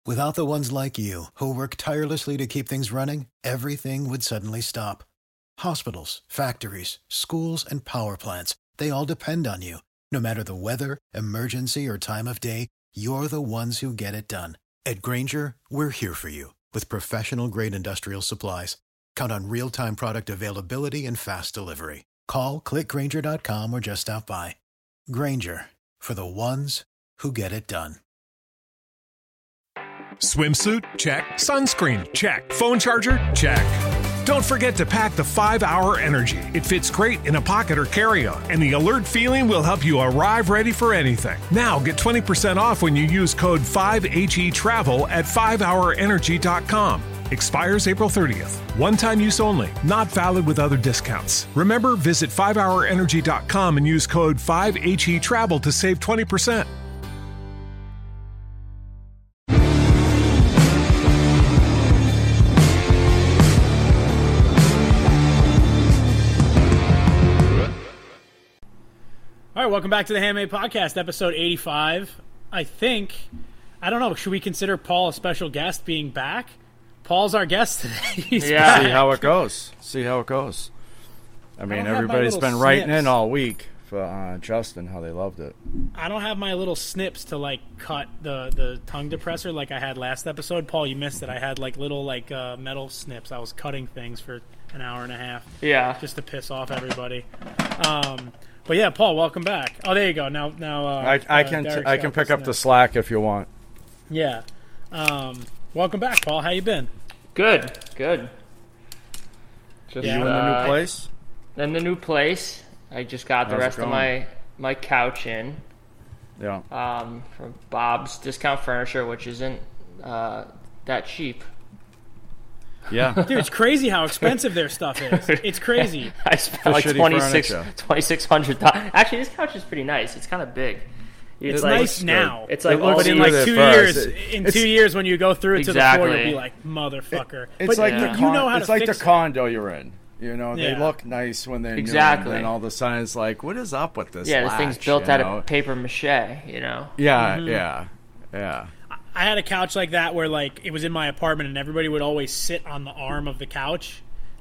Without the ones like you, who work tirelessly to keep things running, everything would suddenly stop. Hospitals, factories, schools, and power plants, they all depend on you. No matter the weather, emergency, or time of day, you're the ones who get it done. At Grainger, we're here for you with professional-grade industrial supplies. Count on real-time product availability and fast delivery. Call, clickgrainger.com, or just stop by. Grainger, for the ones who get it done. Swimsuit? Check. Sunscreen? Check. Phone charger? Check. Don't forget to pack the 5-Hour Energy. It fits great in a pocket or carry-on, and the alert feeling will help you arrive ready for anything. Now get 20% off when you use code 5HETRAVEL at 5hourenergy.com. Expires April 30th. One-time use only. Not valid with other discounts. Remember, visit 5hourenergy.com and use code 5HETRAVEL to save 20%. All right, welcome back to the Handmade Podcast, episode 85. I don't know, should we consider Paul a special guest being back? Paul's our guest today. He's back. See how it goes. I mean, everybody's been writing in all week for Justin, how they loved it. I don't have my little snips to, cut the tongue depressor like I had last episode. Paul, you missed it. I had, little, metal snips. I was cutting things for an hour and a half. Yeah. Just to piss off everybody. But yeah, Paul, welcome back. Oh, there you go. Now, I can pick up the slack if you want. Yeah. Welcome back, Paul. How you been? Good. Just you in the new place? In the new place. I just got the rest of my couch in. Yeah. From Bob's Discount Furniture, which isn't that cheap. Yeah. Dude, it's crazy how expensive their stuff is. It's crazy. I spent like $2,600. Actually, this couch is pretty nice. It's kind of big. It's nice now. It's like, but in 2 years, 2 years when you go through it to the floor, you'll be like, motherfucker. It's like the condo you're in. You know, they Yeah. look nice when they're new, Exactly. and then all of a sudden it's like, what is up with this? Yeah, the latch, thing's built you out know? of paper mache, you know? Yeah. I had a couch like that where, it was in my apartment, and everybody would always sit on the arm of the couch.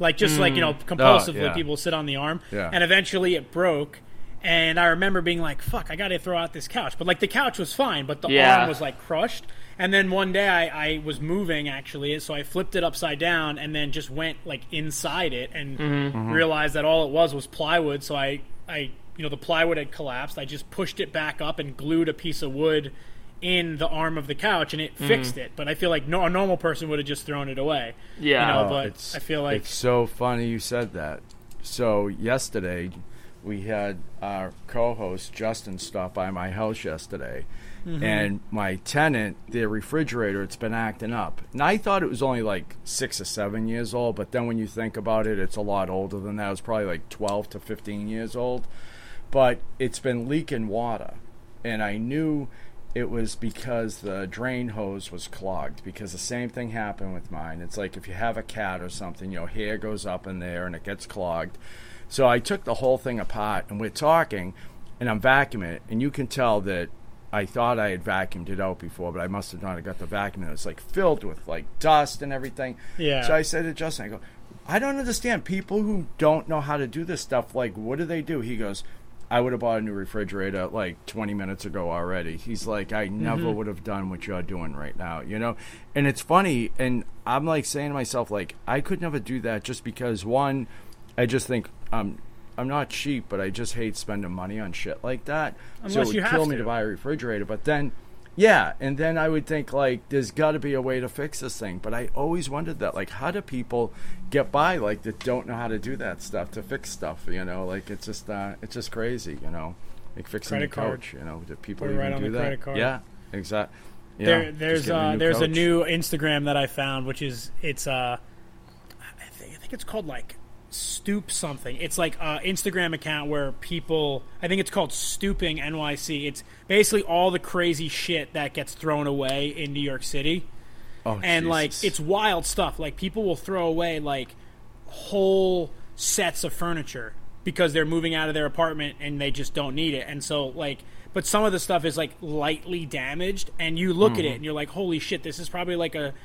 Compulsively, people sit on the arm. Yeah. And eventually it broke, and I remember being like, fuck, I got to throw out this couch. But, the couch was fine, but the arm was, crushed. And then one day I was moving, actually, so I flipped it upside down and then just went, inside it and realized that all it was plywood. So I the plywood had collapsed. I just pushed it back up and glued a piece of wood in the arm of the couch, and it fixed it. But I feel like a normal person would have just thrown it away. Yeah. But I feel like... It's so funny you said that. So yesterday, we had our co-host, Justin, stop by my house yesterday. And my tenant, their refrigerator, it's been acting up. And I thought it was only 6 or 7 years old, but then when you think about it, it's a lot older than that. It was probably 12 to 15 years old. But it's been leaking water. And I knew it was because the drain hose was clogged, because the same thing happened with mine. It's like if you have a cat or something, hair goes up in there and it gets clogged. So I took the whole thing apart, and we're talking, and I'm vacuuming it, and you can tell that I thought I had vacuumed it out before, but I must have not got the vacuum. It was filled with dust and everything. Yeah. So I said to Justin, I go, I don't understand people who don't know how to do this stuff. What do they do? He goes, I would have bought a new refrigerator 20 minutes ago already. He's like, I never would have done what you're doing right now, And it's funny, and I'm saying to myself, I could never do that, just because, one, I just think I'm not cheap, but I just hate spending money on shit like that. Unless so it would you have kill me to to buy a refrigerator. But then, yeah, and then I would think there's got to be a way to fix this thing. But I always wondered that, how do people get by that don't know how to do that stuff, to fix stuff? It's just crazy, fixing Credit a couch. card. Do people Put it even right on do the that? credit card. Yeah, exactly. Yeah, there's a new Instagram that I found, which is I think it's called Stoop something. It's Instagram account where people, I think it's called Stooping NYC. It's basically all the crazy shit that gets thrown away in New York City. Oh, and Jesus. it's wild stuff. People will throw away whole sets of furniture because they're moving out of their apartment and they just don't need it. And so but some of the stuff is like lightly damaged, and you look at it and you're like, holy shit, this is probably like a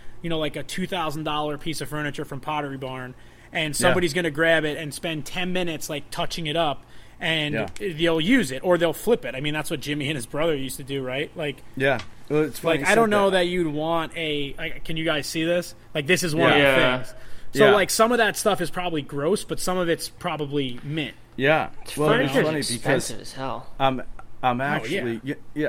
$2,000 piece of furniture from Pottery Barn, and somebody's going to grab it and spend 10 minutes like touching it up, and they'll use it or they'll flip it. I mean, that's what Jimmy and his brother used to do, right? Like, yeah. Well, it's funny like I don't know that you'd want can you guys see this? Like, this is one of the things. So like some of that stuff is probably gross, but some of it's probably mint. Yeah. Well, it's funny expensive because as hell. I'm actually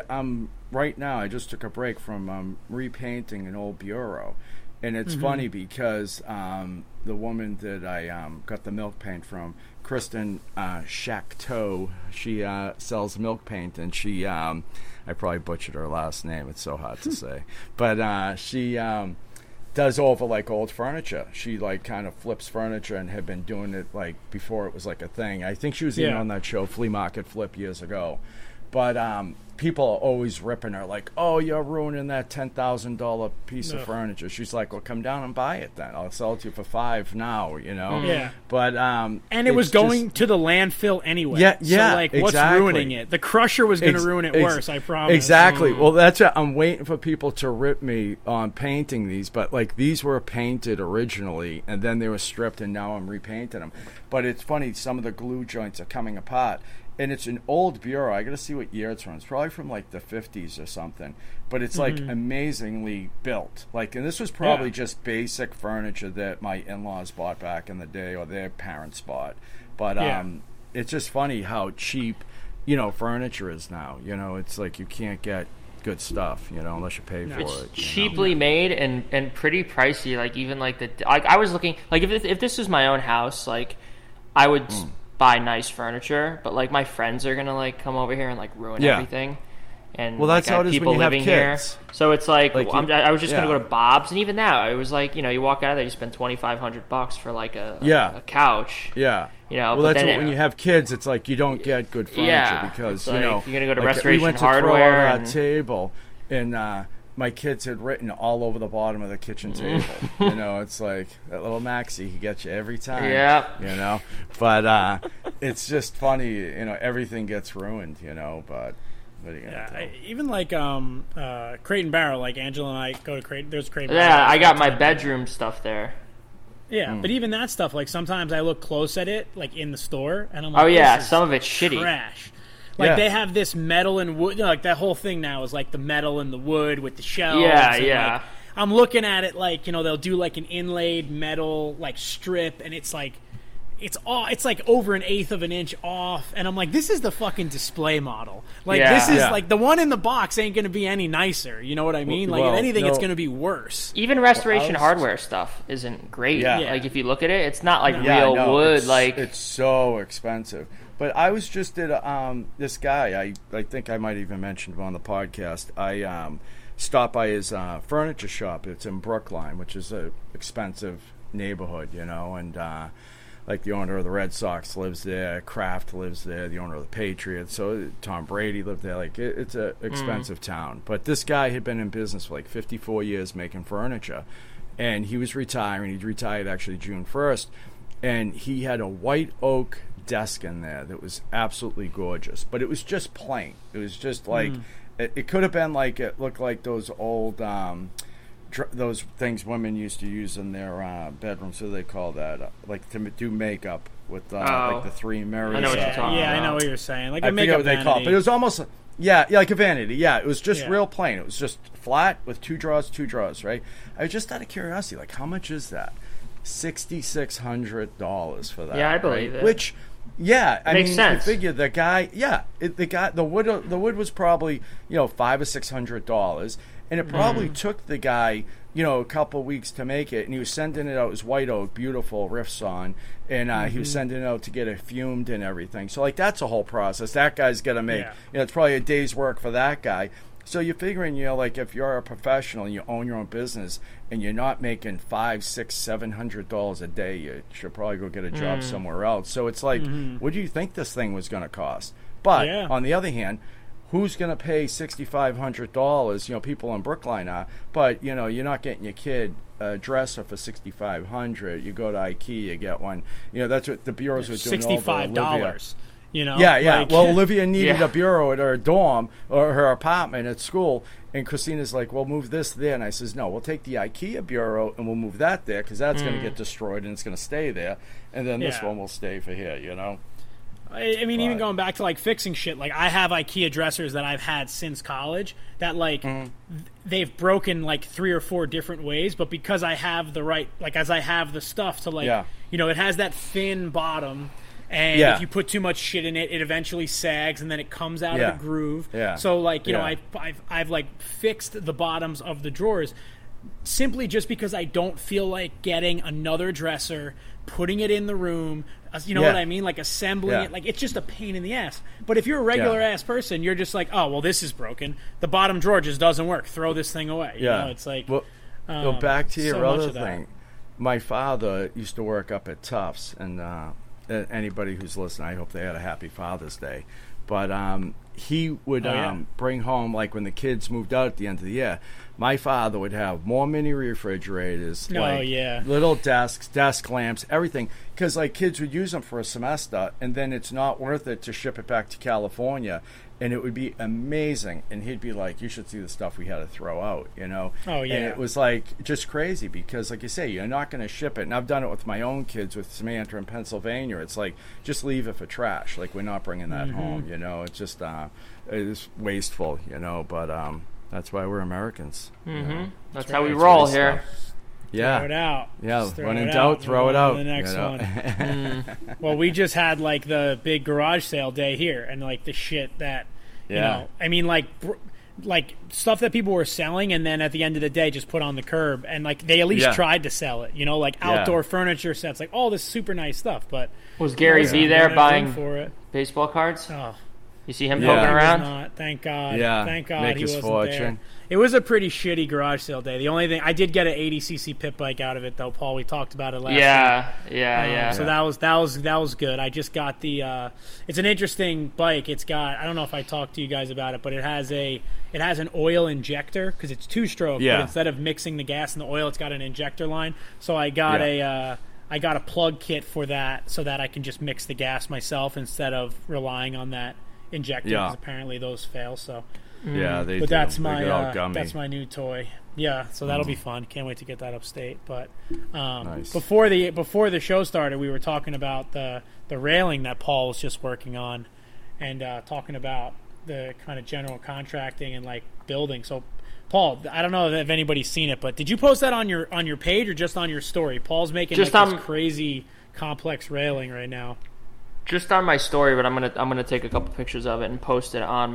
right now I just took a break from repainting an old bureau, and it's funny because the woman that I got the milk paint from, Kristen Shacteau, she sells milk paint, and she I probably butchered her last name. It's so hard to say, but she does over like old furniture. She like kind of flips furniture and had been doing it like before it was like a thing. I think she was even on that show Flea Market Flip years ago. But people are always ripping her like, oh, you're ruining that $10,000 piece of furniture. She's like, well, come down and buy it then. I'll sell it to you for $5 now, you know? Yeah. But and it was going to the landfill anyway. Yeah, so like, exactly. What's ruining it? The crusher was going to ruin it worse, I promise. Exactly. Well, that's it. I'm waiting for people to rip me on painting these, but like these were painted originally, and then they were stripped, and now I'm repainting them. But it's funny, some of the glue joints are coming apart. And it's an old bureau. I got to see what year it's from. It's probably from like the 50s or something. But it's like amazingly built. Like, and this was probably just basic furniture that my in-laws bought back in the day, or their parents bought. But it's just funny how cheap, furniture is now. It's like you can't get good stuff, unless you pay for it. Cheaply made and pretty pricey. Like even like I was looking like if this was my own house, like I would. Buy nice furniture, but like my friends are gonna like come over here and like ruin everything. And well, that's how it is people when you living have kids. Here. So it's like I was just gonna go to Bob's, and even now it was like you walk out of there, you spend $2,500 for like a couch. Yeah. Well, that's when you have kids, it's like you don't get good furniture because like, you're gonna go to like Restoration we went to Hardware throw out that table, and my kids had written all over the bottom of the kitchen table. It's like that little Maxie, he gets you every time. Yeah. But it's just funny, everything gets ruined, but what are you gonna do? Even like Crate and Barrel, like Angela and I go to Crate. There's Crate and Barrel. Yeah, I got my bedroom stuff there. Yeah, but even that stuff, like sometimes I look close at it, like in the store, and I'm like, oh yeah, this is some of it's shitty. Trash. Like they have this metal and wood, like that whole thing now is like the metal and the wood with the shelves. Yeah. Like, I'm looking at it like they'll do like an inlaid metal like strip, and it's like it's like over 1/8 of an inch off, and I'm like, this is the fucking display model. Like this is like the one in the box ain't going to be any nicer. You know what I mean? Like if anything, it's going to be worse. Even Restoration Hardware stuff isn't great. Yeah. Like if you look at it, it's not like real wood. It's so expensive. But I was just at this guy. I think I might even mention him on the podcast. I stopped by his furniture shop. It's in Brookline, which is a expensive neighborhood, and like the owner of the Red Sox lives there. Kraft lives there. The owner of the Patriots. So Tom Brady lived there. Like it's an expensive town. But this guy had been in business for like 54 years making furniture, and he was retiring. He retired actually June 1st, and he had a white oak desk in there that was absolutely gorgeous, but it was just plain. It was just like it could have been like, it looked like those old those things women used to use in their bedrooms. What do they call that? Like to do makeup with like the 3 mirrors. I know what you're talking about. I know what you're saying. Like I a makeup forget what they call it, but it was almost like a vanity. Yeah, it was just real plain. It was just flat with 2 drawers, right? I was just out of curiosity, like how much is that? $6,600 for that. Yeah, I believe it. Which I makes mean, sense. you figure the guy, the wood was probably $500 or $600, and it probably took the guy a couple weeks to make it, and he was sending it out. It was white oak, beautiful riffs on, and he was sending it out to get it fumed and everything. So like that's a whole process. That guy's got to make. It's probably a day's work for that guy. So you're figuring, like if you're a professional and you own your own business and you're not making $500, $600, $700 a day, you should probably go get a job somewhere else. So it's like, what do you think this thing was going to cost? But on the other hand, who's going to pay $6,500? People in Brookline are, but you're not getting your kid a dresser for $6,500. You go to IKEA, you get one. That's what the bureaus are doing. $65. You know? Yeah. Like, well, Olivia needed Yeah. a bureau at her dorm or her apartment at school, and Christina's like, "Well, move this there." And I says, "No, we'll take the IKEA bureau and we'll move that there because that's going to get destroyed and it's going to stay there, and then this Yeah. one will stay for here." You know. I mean, even going back to like fixing shit, like I have IKEA dressers that I've had since college that like they've broken like 3 or 4 different ways, but because I have the right, like as I have the stuff to like, you know, it has that thin bottom, and if you put too much shit in it, it eventually sags and then it comes out of the groove. So like, you know, I've like fixed the bottoms of the drawers simply just because I don't feel like getting another dresser, putting it in the room, you know what I mean? Like assembling it, like it's just a pain in the ass. But if you're a regular ass person, you're just like, oh, well, this is broken. The bottom drawer just doesn't work. Throw this thing away. You know, it's like, well, go back to your so other thing. My father used to work up at Tufts, and anybody who's listening, I hope they had a happy Father's Day. But he would bring home, like when the kids moved out at the end of the year, my father would have more mini refrigerators, little desks, desk lamps, everything. Because like kids would use them for a semester, and then it's not worth it to ship it back to California. And it would be amazing. And he'd be like, you should see the stuff we had to throw out, you know? Oh, yeah. And it was like just crazy because, like you say, you're not going to ship it. And I've done it with my own kids with Samantha in Pennsylvania. It's like, just leave it for trash. Like, we're not bringing that home, you know? It's just, it's wasteful, you know? But that's why we're Americans. You know? That's how we roll here. Yeah. Throw it out. Yeah. When in doubt, throw it out. The next you know? one. Well, we just had like the big garage sale day here, and like the shit that, you know, I mean, like stuff that people were selling, and then at the end of the day, just put on the curb, and like they at least tried to sell it. You know, like outdoor furniture sets, like all this super nice stuff. But was Gary Vee there buying for it? Baseball cards? Oh. You see him poking around? Not. Thank God. Yeah. Thank God Make he his wasn't fortune. there. It was a pretty shitty garage sale day. The only thing I did get an 80cc pit bike out of it though, Paul. We talked about it last week. Yeah. So that was good. I just got the. It's an interesting bike. It's got. I don't know if I talked to you guys about it, but it has an oil injector because it's 2-stroke. Yeah. But instead of mixing the gas and the oil, it's got an injector line. So I got I got a plug kit for that so that I can just mix the gas myself instead of relying on that injector because apparently those fail. So. Yeah, they But do. that's They my get all gummy. that's my new toy. Yeah, so that'll be fun. Can't wait to get that upstate. But Nice. before the show started, we were talking about the railing that Paul was just working on, and talking about the kind of general contracting and like building. So, Paul, I don't know if anybody's seen it, but did you post that on your page or just on your story? Paul's making just this crazy complex railing right now. Just on my story, but I'm gonna take a couple pictures of it and post it on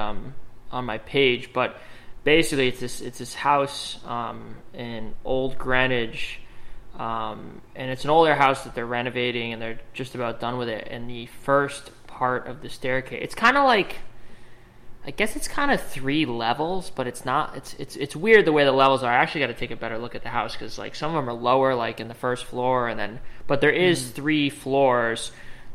my page. But basically, it's this house in Old Greenwich, and it's an older house that they're renovating, and they're just about done with it. And the first part of the staircase, it's kind of like, I guess it's kind of 3 levels, but it's not. It's weird the way the levels are. I actually got to take a better look at the house because like some of them are lower, like in the first floor, but there is 3 floors.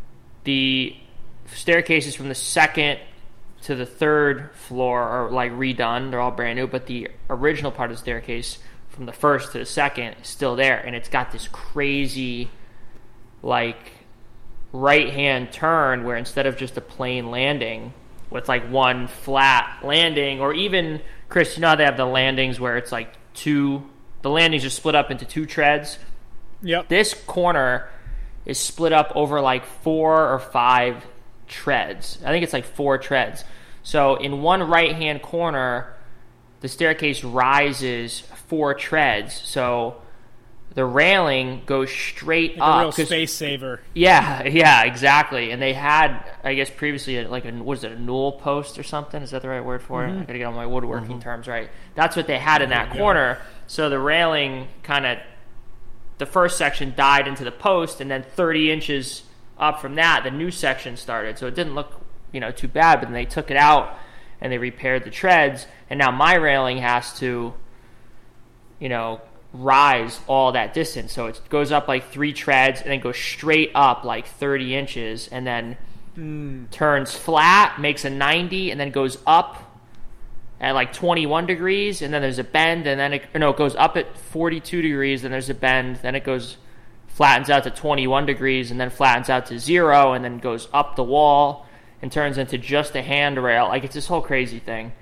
The staircases from the second to the 3rd floor are like redone. They're all brand new, but the original part of the staircase from the 1st to the 2nd is still there, and it's got this crazy like right-hand turn where instead of just a plain landing with like one flat landing, or even, Chris, you know how they have the landings where it's like the landings are split up into 2 treads? Yep. This corner is split up over like 4 or 5 treads. I think it's like 4 treads. So in one right-hand corner, the staircase rises 4 treads. So the railing goes straight like up. A real space saver. Yeah, exactly. And they had, I guess, previously a newel post or something? Is that the right word for it? I gotta get all my woodworking terms right. That's what they had in that corner. So the railing kind of, the first section died into the post, and then 30 inches up from that, the new section started. So it didn't look, too bad, but then they took it out and they repaired the treads, and now my railing has to, rise all that distance. So it goes up like 3 treads and then goes straight up like 30 inches and then turns flat, makes a 90, and then goes up at like 21 degrees, and then there's a bend, and then it goes up at 42 degrees, then there's a bend, then it goes flattens out to 21 degrees and then flattens out to 0 and then goes up the wall and turns into just a handrail. Like, it's this whole crazy thing.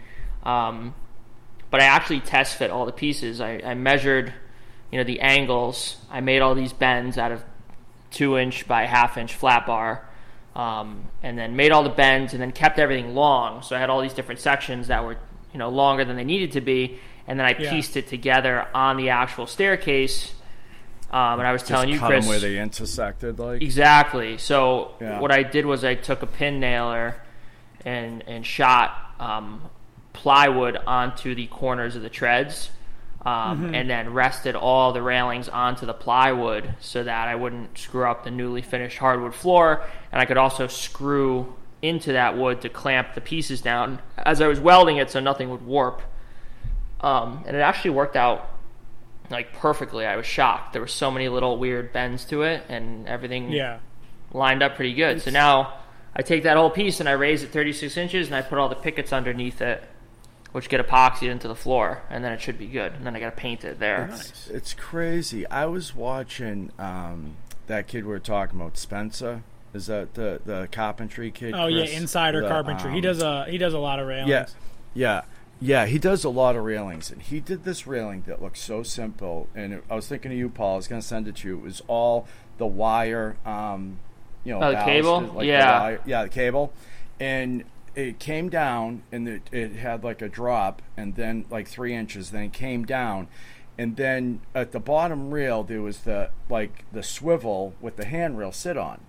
But I actually test fit all the pieces. I measured, the angles. I made all these bends out of 2-inch by 1/2-inch flat bar, and then made all the bends and then kept everything long. So I had all these different sections that were, longer than they needed to be, and then I pieced it together on the actual staircase. And I was telling you, cut Chris, them where they intersected, like exactly. So what I did was I took a pin nailer and shot plywood onto the corners of the treads, and then rested all the railings onto the plywood so that I wouldn't screw up the newly finished hardwood floor, and I could also screw into that wood to clamp the pieces down as I was welding it so nothing would warp. And it actually worked out like perfectly. I was shocked. There were so many little weird bends to it, and everything lined up pretty good. So now I take that whole piece and I raise it 36 inches and I put all the pickets underneath it, which get epoxied into the floor, and then it should be good. And then I got to paint it there. It's crazy. I was watching that kid we were talking about, Spencer. Is that the carpentry kid? Oh, Chris? yeah, Insider Carpentry. He does a lot of railings. Yeah, he does a lot of railings, and he did this railing that looks so simple. And I was thinking of you, Paul. I was going to send it to you. It was all the wire, the cable, the cable, and it came down, and it had like a drop, and then like 3 inches, then it came down, and then at the bottom rail there was the swivel with the handrail sit on.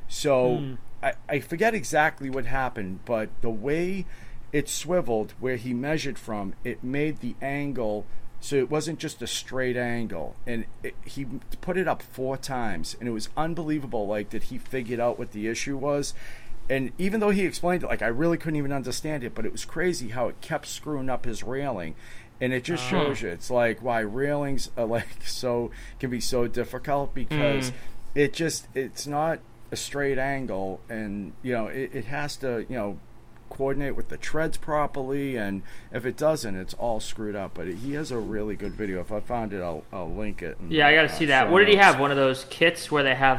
So I forget exactly what happened, but the way it swiveled where he measured from, it made the angle so it wasn't just a straight angle, and he put it up 4 times, and it was unbelievable that he figured out what the issue was. And even though he explained it, I really couldn't even understand it, but it was crazy how it kept screwing up his railing. And it just shows you, it's why railings are can be so difficult, because it's not a straight angle, and it has to coordinate with the treads properly, and if it doesn't, it's all screwed up. But he has a really good video. If I found it, I'll link it. And, I got to see that. What did he have? One of those kits where they have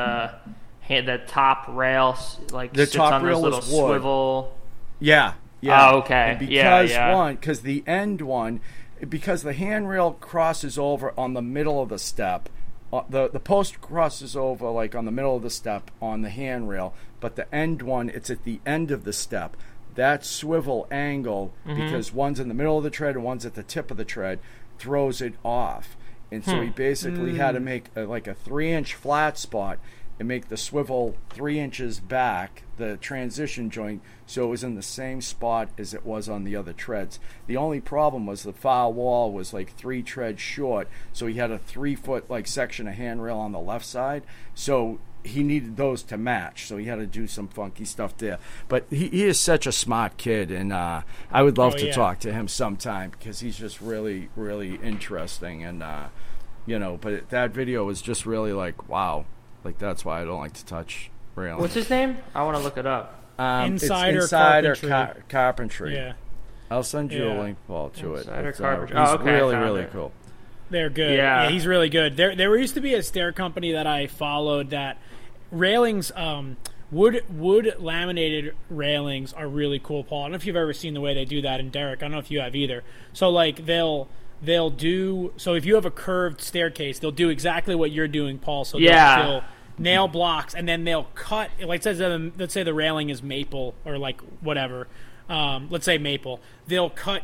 the top rail the sits top on rail this little was wood. Swivel. Yeah. Oh, okay. And because the end one, because the handrail crosses over on the middle of the step. The post crosses over on the middle of the step on the handrail, but the end one, it's at the end of the step. That swivel angle, because one's in the middle of the tread and one's at the tip of the tread, throws it off. And so he basically had to make a 3-inch flat spot and make the swivel 3 inches back, the transition joint, so it was in the same spot as it was on the other treads. The only problem was the far wall was 3 treads short, so he had a 3-foot section of handrail on the left side, so he needed those to match, so he had to do some funky stuff there. But he is such a smart kid, and I would love to talk to him sometime, because he's just really, really interesting. And but that video was just really wow. That's why I don't like to touch railings. What's his name? I want to look it up. Insider Carpentry. Yeah. I'll send you a link, Paul, to Insider it. Carpentry. He's okay, really, really cool. They're good. Yeah, he's really good. There used to be a stair company that I followed that railings, wood laminated railings are really cool, Paul. I don't know if you've ever seen the way they do that, and Derek, I don't know if you have either. So they'll do, so if you have a curved staircase, they'll do exactly what you're doing, Paul. So they'll nail blocks, and then they'll cut, let's say the railing is maple or whatever. Let's say maple. They'll cut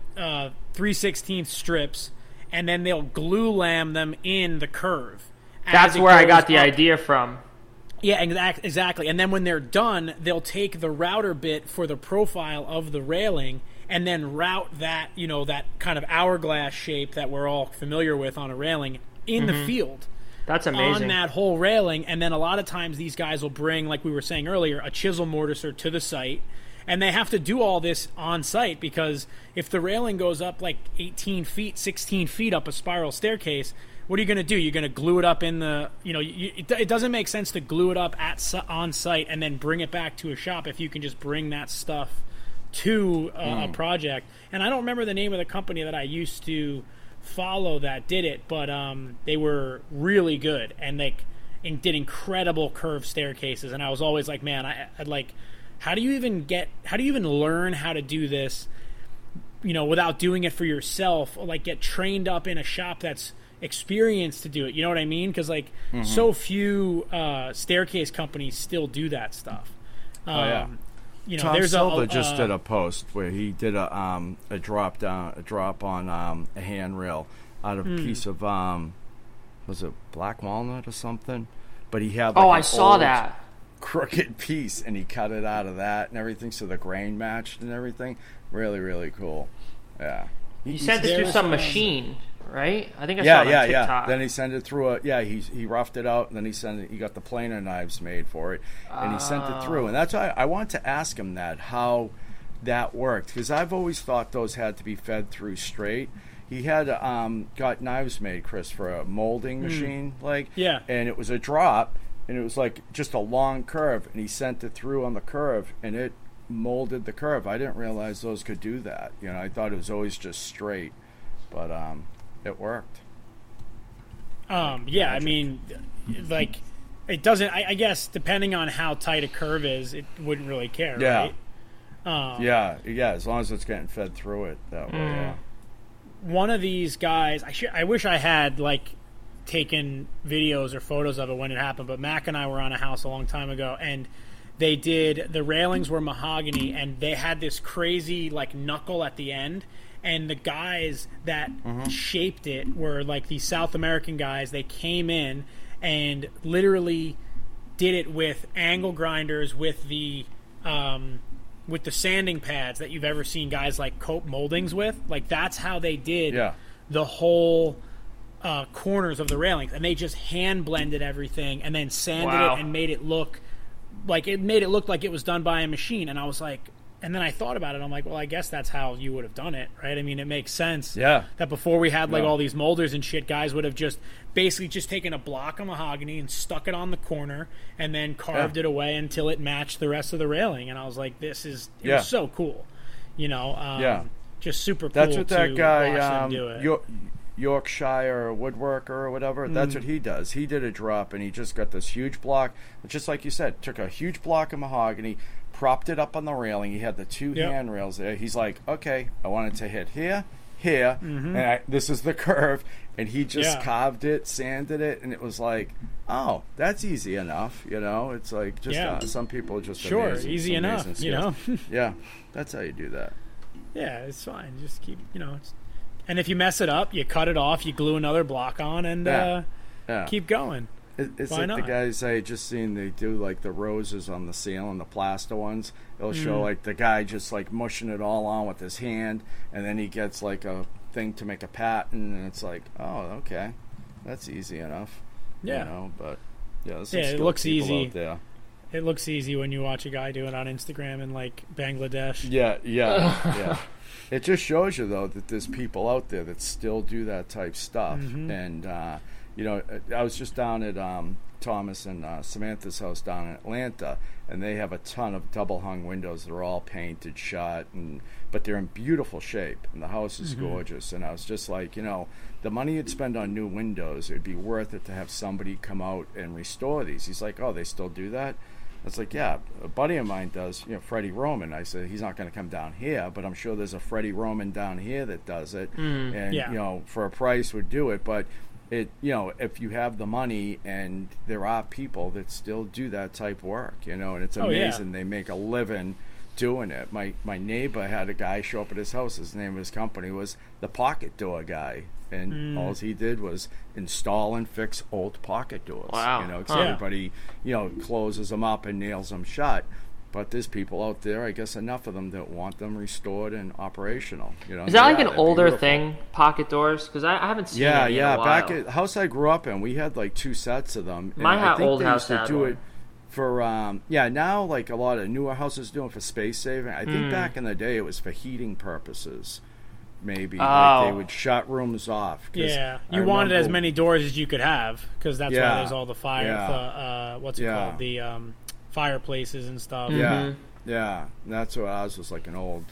3/16 strips, and then they'll glue lam them in the curve. That's where I got the idea from. Yeah, exactly. And then when they're done, they'll take the router bit for the profile of the railing and then route that, that kind of hourglass shape that we're all familiar with on a railing in the field. That's amazing. On that whole railing. And then a lot of times these guys will bring, like we were saying earlier, a chisel mortiser to the site. And they have to do all this on site, because if the railing goes up 18 feet, 16 feet up a spiral staircase, what are you going to do? You're going to glue it up in the, it doesn't make sense to glue it up on site and then bring it back to a shop if you can just bring that stuff to a project. And I don't remember the name of the company that I used to follow that did it, but they were really good and did incredible curved staircases. And I was always like, man, I'd like, how do you even learn how to do this, without doing it for yourself, or like get trained up in a shop that's experienced to do it? You know what I mean? Because like so few staircase companies still do that stuff. Tom there's Silva just did a post where he did a drop on a handrail out of a piece of was it black walnut or something? But he had like I saw that crooked piece, and he cut it out of that and everything, so the grain matched and everything. Really, really cool. Yeah. He sent it through some machine, right? I think I saw it on TikTok. Yeah. Then he sent it through he roughed it out, and then he got the planer knives made for it, and he sent it through. And that's why I wanted to ask him how that worked, because I've always thought those had to be fed through straight. He had got knives made, Chris, for a molding machine, and it was a drop, and it was like just a long curve, and he sent it through on the curve, and it molded the curve. I didn't realize those could do that. I thought it was always just straight, but it worked. I mean, like, it doesn't. I guess depending on how tight a curve is, it wouldn't really care, right? As long as it's getting fed through it that way. Yeah. One of these guys, I wish I had like taken videos or photos of it when it happened, but Mac and I were on a house a long time ago, and the railings were mahogany, and they had this crazy like knuckle at the end, and the guys that shaped it were like these South American guys. They came in and literally did it with angle grinders with the sanding pads that you've ever seen guys like coat moldings with. Like, that's how they did the whole corners of the railings, and they just hand blended everything and then sanded it and made it look like it was done by a machine. And I was like, and then I thought about it. I'm like, well, I guess that's how you would have done it, right? I mean, it makes sense. Yeah. That before we had like all these molders and shit, guys would have just basically just taken a block of mahogany and stuck it on the corner and then carved it away until it matched the rest of the railing. And I was like, it was so cool, just super cool. That's what that guy, watch them do it. Yorkshire woodworker or whatever, that's what he does. He did a drop, and he just got this huge block, just like you said, took a huge block of mahogany, propped it up on the railing. He had the two handrails there. He's like, okay, I want it to hit here, and this is the curve, and he just carved it, sanded it, and it was like, oh, that's easy enough, It's like just some people are just amazing, easy enough, Yeah, that's how you do that. Yeah, it's fine. Just keep, and if you mess it up, you cut it off, you glue another block on, and keep going. It's Why like not? the guys I just seen, they do like the roses on the ceiling, the plaster ones. It'll show like the guy just like mushing it all on with his hand, and then he gets like a thing to make a pattern, and it's like, oh, okay, that's easy enough. Yeah. But there's it looks easy. Out there. It looks easy when you watch a guy do it on Instagram in like Bangladesh. Yeah. It just shows you, though, that there's people out there that still do that type stuff. And, I was just down at Thomas and Samantha's house down in Atlanta, and they have a ton of double-hung windows. They're all painted, shut, but they're in beautiful shape, and the house is gorgeous. And I was just like, the money you'd spend on new windows, it'd be worth it to have somebody come out and restore these. He's like, oh, they still do that? I was like, yeah, a buddy of mine does, Freddie Roman. I said, he's not going to come down here, but I'm sure there's a Freddie Roman down here that does it. And, for a price would do it. But, if you have the money, and there are people that still do that type work, and it's amazing. They make a living doing it. My neighbor had a guy show up at his house. His name of his company was the Pocket Door Guy. And all he did was install and fix old pocket doors. Wow. Because everybody, closes them up and nails them shut. But there's people out there, I guess enough of them, that want them restored and operational. Is that like an older thing, pocket doors? Because I haven't seen it in a while. Back at the house I grew up in, we had like 2 sets of them. My old house had do one. It for now like a lot of newer houses do it for space saving. I think back in the day it was for heating purposes. Maybe like they would shut rooms off. Yeah, you wanted as many doors as you could have, because that's why there's all the fire. What's it called? The fireplaces and stuff. Yeah, that's what ours was, like an old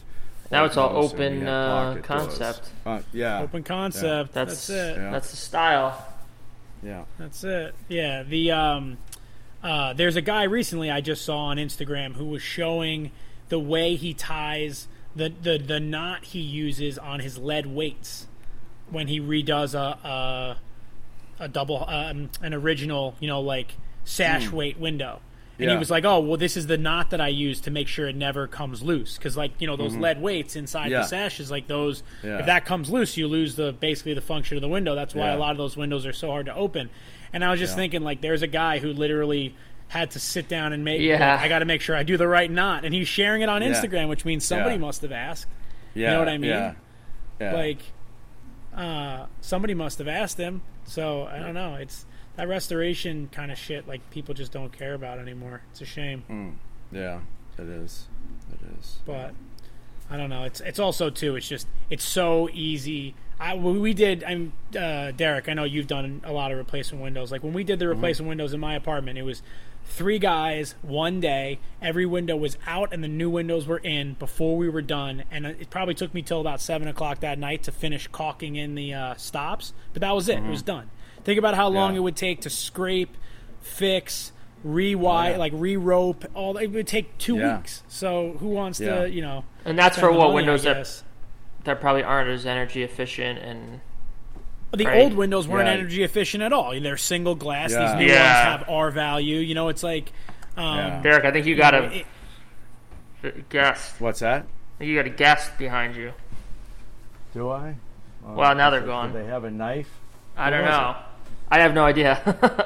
Now it's all windows, and open we had pocket concept. doors. Yeah. Open concept. That's it. Yeah. That's the style. Yeah. That's it. Yeah. The there's a guy recently I just saw on Instagram who was showing the way he ties the knot he uses on his lead weights when he redoes a double an original, like sash weight window. And he was like, "Oh, well, this is the knot that I use to make sure it never comes loose, because those lead weights inside the sash is like those. If that comes loose, you lose basically the function of the window. That's why a lot of those windows are so hard to open." And I was just thinking, like, there's a guy who literally had to sit down and make. I got to make sure I do the right knot, and he's sharing it on Instagram, which means somebody must have asked. You know what I mean? Like, somebody must have asked him. So I don't know. It's that restoration kind of shit, like, people just don't care about anymore. It's a shame. Yeah, it is. It is. But I don't know. It's also too. It's so easy. We did. Derek, I know you've done a lot of replacement windows. Like when we did the replacement windows in my apartment, it was 3 guys, 1 day. Every window was out and the new windows were in before we were done. And it probably took me till about 7 o'clock that night to finish caulking in the stops. But that was it. It was done. Think about how long it would take to scrape, fix, re-rope. It would take 2 weeks. So who wants to, And that's for what money, windows that probably aren't as energy efficient and. The old windows weren't energy efficient at all. They're single glass. These new ones have R value. It's like. Derek, I think you got a guest. What's that? You got a guest behind you. Do I? Well, now they're gone. Do they have a knife? I don't know. I have no idea.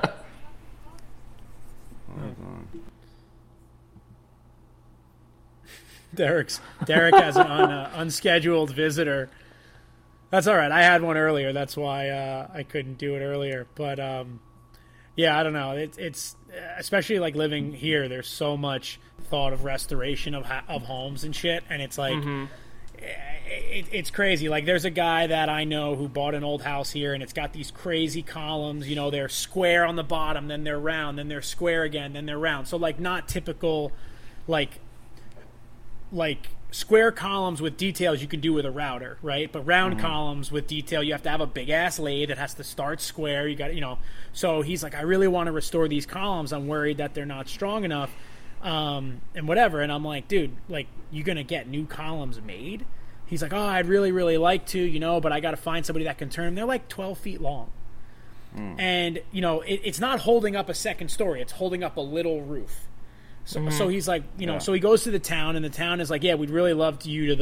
Derek has an unscheduled visitor. That's all right. I had one earlier. That's why I couldn't do it earlier. But I don't know. It's especially like living here. There's so much thought of restoration of homes and shit, and it's like it's crazy. Like there's a guy that I know who bought an old house here, and it's got these crazy columns. They're square on the bottom, then they're round, then they're square again, then they're round. So like not typical, like square columns with details you can do with a router, right? But round columns with detail, you have to have a big ass lathe. It has to start square. You got, So he's like, I really want to restore these columns. I'm worried that they're not strong enough, and whatever. And I'm like, dude, like, you gonna get new columns made? He's like, oh, I'd really, really like to, but I got to find somebody that can turn them. They're like 12 feet long, and it's not holding up a second story. It's holding up a little roof. So he's like, so he goes to the town, and the town is like, yeah, we'd really love for you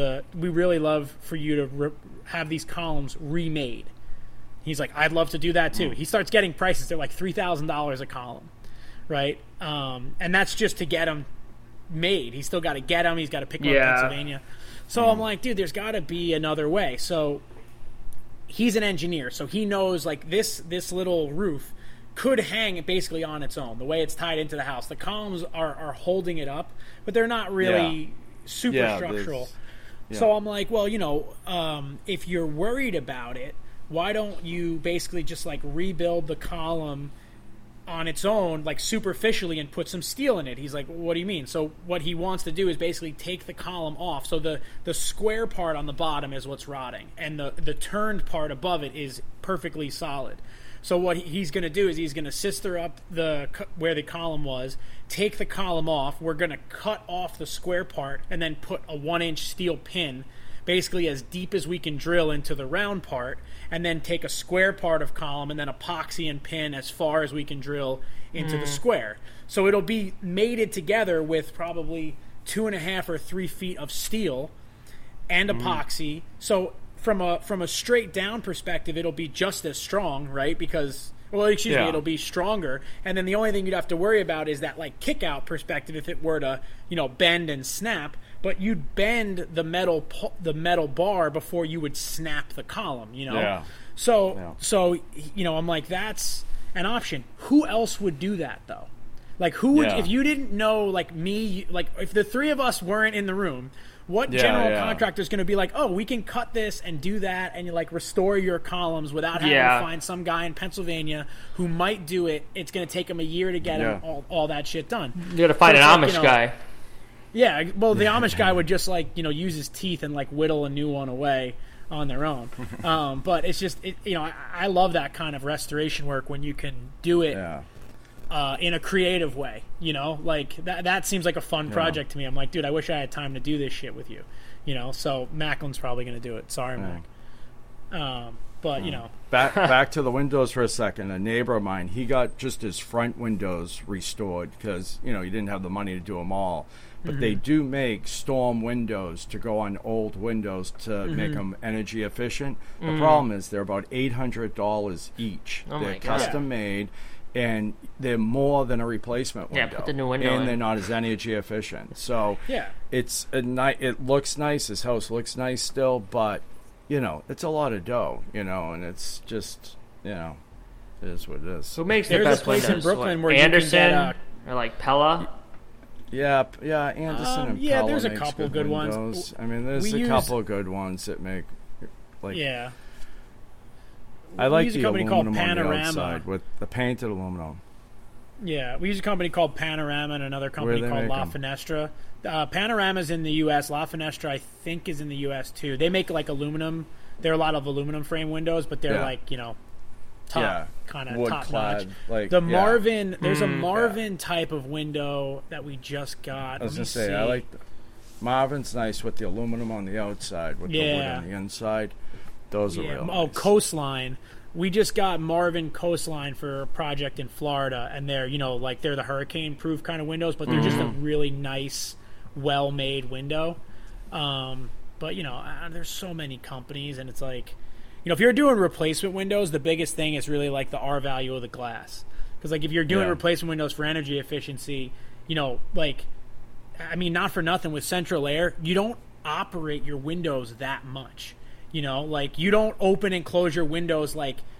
to have these columns remade. He's like, I'd love to do that too. He starts getting prices. They're like $3,000 a column, right? And that's just to get them made. He's still got to get them. He's got to pick them up in Pennsylvania. So I'm like, dude, there's got to be another way. So he's an engineer, so he knows like this little roof could hang basically on its own, the way it's tied into the house. The columns are holding it up, but they're not really super structural. So I'm like, well, if you're worried about it, why don't you basically just like rebuild the column on its own, like superficially, and put some steel in it? He's like, what do you mean? So what he wants to do is basically take the column off. So the square part on the bottom is what's rotting, and the turned part above it is perfectly solid. So what he's going to do is he's going to sister up where the column was, take the column off. We're going to cut off the square part and then put a 1-inch steel pin basically as deep as we can drill into the round part, and then take a square part of column and then epoxy and pin as far as we can drill into the square. So it'll be mated together with probably 2.5 or 3 feet of steel and epoxy. So from a straight down perspective, it'll be just as strong, right? Because, it'll be stronger. And then the only thing you'd have to worry about is that like kick out perspective if it were to, bend and snap. But you'd bend the metal bar before you would snap the column, Yeah. So I'm like, that's an option. Who else would do that though? Like who would, if you didn't know, like me, like if the three of us weren't in the room, what general contractor is going to be like, oh, we can cut this and do that, and you like restore your columns without having to find some guy in Pennsylvania who might do it. It's going to take him a year to get all that shit done. You got to find an Amish guy. Yeah, well, the Amish guy would just use his teeth and whittle a new one away on their own. But it's just, I love that kind of restoration work when you can do it in a creative way. That seems like a fun project to me. I'm like, dude, I wish I had time to do this shit with you. So Macklin's probably going to do it. Sorry, Mac. But back to the windows for a second. A neighbor of mine, he got just his front windows restored because he didn't have the money to do them all. But they do make storm windows to go on old windows to make them energy efficient. The problem is they're about $800 each. They're custom made, and they're more than a replacement window. Yeah, put the new window and in. they're not as energy efficient. So it's it looks nice. His house looks nice still, but it's a lot of dough. And it's just it is what it is. Who makes the There's best a place windows? in Brooklyn where Anderson you can get or Pella? Yeah, Anderson and Pella there's a makes couple good windows. ones. I mean, there's a couple of good ones that make I like use a the company called aluminum on the Panorama. outside with the painted aluminum. Yeah, we use a company called Panorama and another company called La Fenestra. Panorama's in the U.S. La Fenestra, I think, is in the U.S. too. They make aluminum. There are a lot of aluminum frame windows, but they're top kind of top notch. Marvin, there's a Marvin type of window that we just got. I was gonna say, I like Marvin's nice with the aluminum on the outside with the wood on the inside. Those are real nice. Coastline. We just got Marvin Coastline for a project in Florida, and they're they're the hurricane-proof kind of windows, but they're just a really nice, well-made window. But there's so many companies, and it's if you're doing replacement windows, the biggest thing is really the R value of the glass. Because if you're doing replacement windows for energy efficiency, not for nothing with central air, you don't operate your windows that much. You don't open and close your windows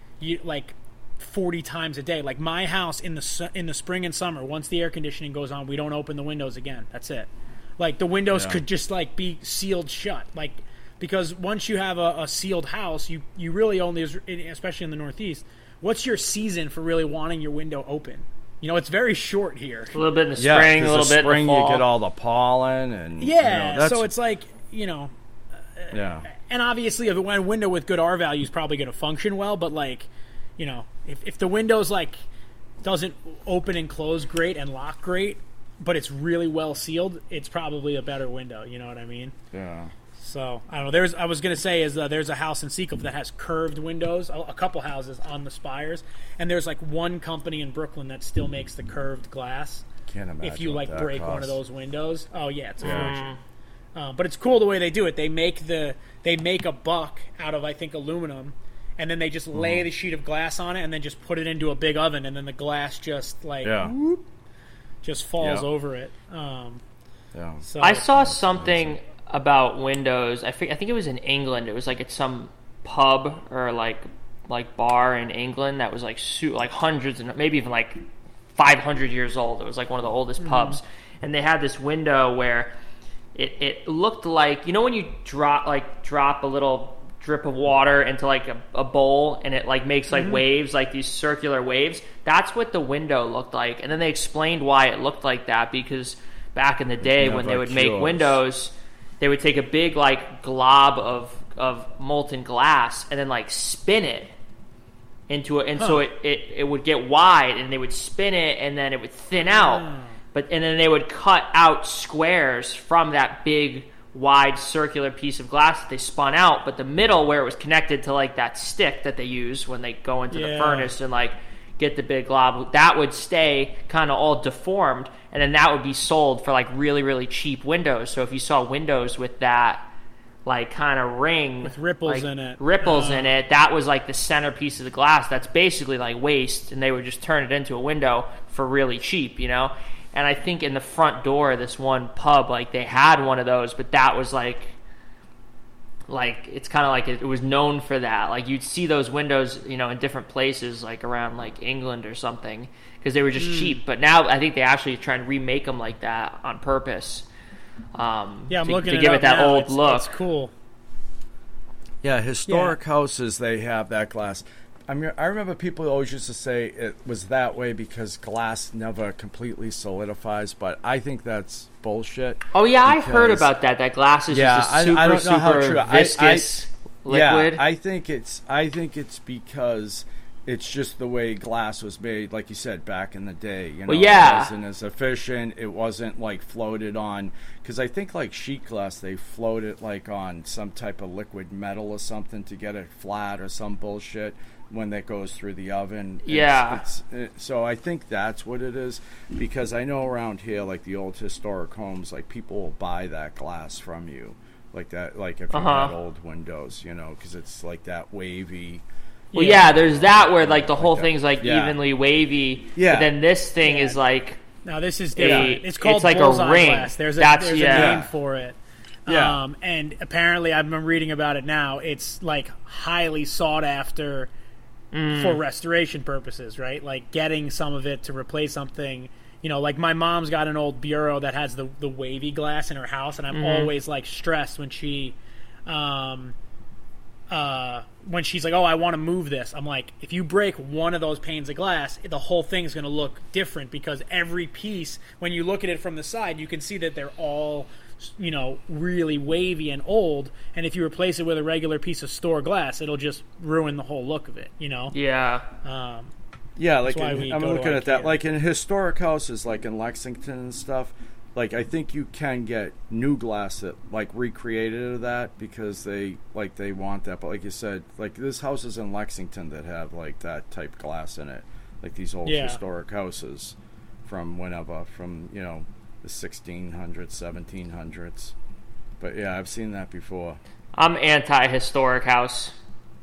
40 times a day. My house in the spring and summer, once the air conditioning goes on, we don't open the windows again. That's it. The windows could just be sealed shut. Because once you have a sealed house, you really only, especially in the Northeast, what's your season for really wanting your window open? It's very short here. A little bit in the spring, a little bit in the fall. You get all the pollen and so it's and obviously if a window with good R value is probably going to function well, but if the window's doesn't open and close great and lock great, but it's really well sealed, it's probably a better window. You know what I mean? Yeah. So I don't know. I was going to say there's a house in Seacliff that has curved windows, a couple houses on the spires, and there's one company in Brooklyn that still makes the curved glass. Can't imagine if you break one of those windows. Oh yeah, it's a fortune. But it's cool the way they do it. They make a buck out of, I think, aluminum, and then they just lay the sheet of glass on it and then just put it into a big oven, and then the glass just whoop, just falls over it. So I saw something about windows. I think it was in England. It was at some pub or bar in England that was hundreds and maybe even 500 years old. It was one of the oldest pubs, and they had this window where it looked like, when you drop a little drip of water into a bowl and it makes waves, these circular waves. That's what the window looked like. And then they explained why it looked like that, because back in the day when they would make windows, they would take a big glob of molten glass and then spin it into it, and so it would get wide, and they would spin it and then it would thin out. And then they would cut out squares from that big, wide, circular piece of glass that they spun out. But the middle, where it was connected to that stick that they use when they go into the furnace and get the big glob, that would stay kind of all deformed, and then that would be sold for really, really cheap windows. So if you saw windows with that kind of ring with ripples in it, that was the centerpiece of the glass. That's basically waste, and they would just turn it into a window for really cheap, And I think in the front door of this one pub, they had one of those, but that was it's kind of it was known for that. You'd see those windows, in different places, around England or something, because they were just cheap. But now I think they actually try and remake them like that on purpose. I'm looking to give it that now. old look. It's cool. Yeah, historic houses, they have that glass. I remember people always used to say it was that way because glass never completely solidifies, but I think that's bullshit. Oh yeah, I heard about that. That glass is just a super, I don't know how true. viscous liquid. Yeah, I think it's because it's just the way glass was made, like you said, back in the day. You know, well, yeah. It wasn't as efficient. It wasn't like floated on, because I think like sheet glass, they float it like on some type of liquid metal or something to get it flat or some bullshit when that goes through the oven. So I think that's what it is, because I know around here, like the old historic homes, like people will buy that glass from you, like that, like if you had old windows, you know, because it's like that wavy. Well, yeah, there's that where like the whole thing's like evenly wavy. Yeah. But then this thing is like. No, this is different. It's called like bullseye a ring. glass. There's a name for it. Yeah. And apparently, I've been reading about it now. It's like highly sought after for restoration purposes, right? Like getting some of it to replace something. You know, like my mom's got an old bureau that has the wavy glass in her house, and I'm always like stressed when she. When she's like, oh, I want to move this. I'm like, if you break one of those panes of glass, the whole thing's going to look different, because every piece, when you look at it from the side, you can see that they're all, you know, really wavy and old. And if you replace it with a regular piece of store glass, it'll just ruin the whole look of it, you know? Yeah. Yeah, like I'm looking at that. Like in historic houses, like in Lexington and stuff, like I think you can get new glass that like recreated of that, because they want that. But like you said, like there's houses in Lexington that have like that type glass in it, like these old historic houses from whenever, from, you know, the 1600s, 1700s. But yeah, I've seen that before. I'm anti-historic house.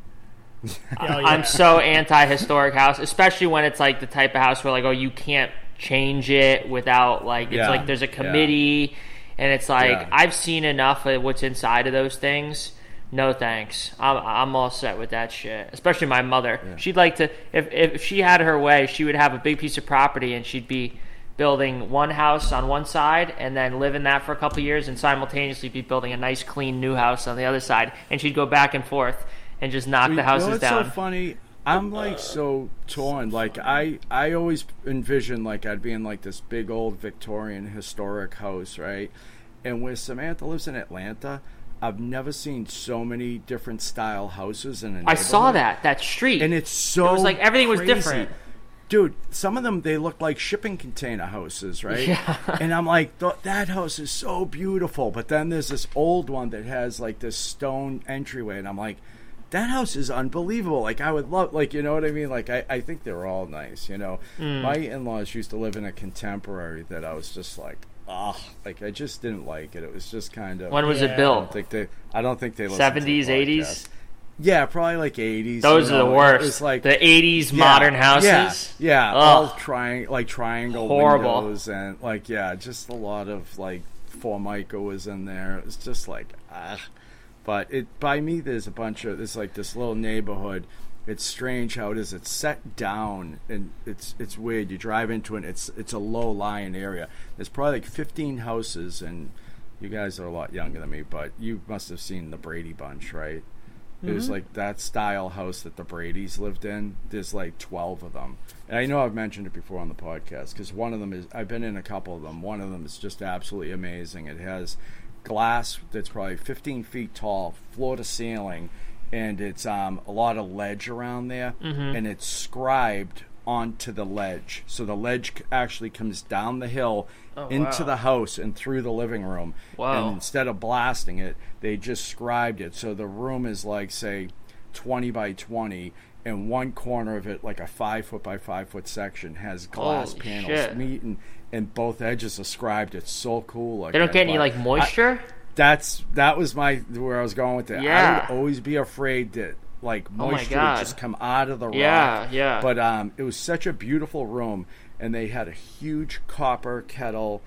I'm so anti-historic house, especially when it's like the type of house where like, oh, you can't change it without like, it's like there's a committee and it's like I've seen enough of what's inside of those things. No thanks. I'm all set with that shit. Especially my mother. She'd like to, if she had her way, she would have a big piece of property and she'd be building one house on one side and then live in that for a couple of years and simultaneously be building a nice clean new house on the other side, and she'd go back and forth and just knock the houses down. It's so funny. I'm like so torn. Like I always envision like I'd be in like this big old Victorian historic house, right? And where Samantha lives in Atlanta, I've never seen so many different style houses in a neighborhood. I saw that street, and it's so, it was like everything crazy. Was different. Dude, some of them, they look like shipping container houses, right? Yeah. And I'm like, that house is so beautiful. But then there's this old one that has like this stone entryway, and I'm like, that house is unbelievable. Like, I would love, like, you know what I mean? Like, I think they're all nice, you know? My in-laws used to live in a contemporary that I was just like, like, I just didn't like it. It was just kind of... When was it built? I don't think they listened 70s, to the 80s? Yeah, probably like 80s. Those are the worst. It's like the 80s modern houses. Yeah, all triangle horrible windows, and like just a lot of like Formica was in there. It's just like But by me, there's like this little neighborhood. It's strange how it is. It's set down, and it's weird. You drive into it. It's a low-lying area. There's probably like 15 houses, and you guys are a lot younger than me, but you must have seen the Brady Bunch, right? It was like that style house that the Bradys lived in. There's like 12 of them. And I know I've mentioned it before on the podcast, because one of them is, I've been in a couple of them. One of them is just absolutely amazing. It has glass that's probably 15 feet tall, floor to ceiling, and it's a lot of ledge around there, and it's scribed onto the ledge. So the ledge actually comes down the hill into the house and through the living room. Wow. And instead of blasting it, they just scribed it. So the room is like, say, 20 by 20, and one corner of it, like a 5 foot by 5 foot section, has glass panels meeting, and both edges are scribed. It's so cool. They don't get any like moisture? That was where I was going with it. Yeah. I would always be afraid that like moisture would just come out of the rock. Yeah. But it was such a beautiful room, and they had a huge copper kettle.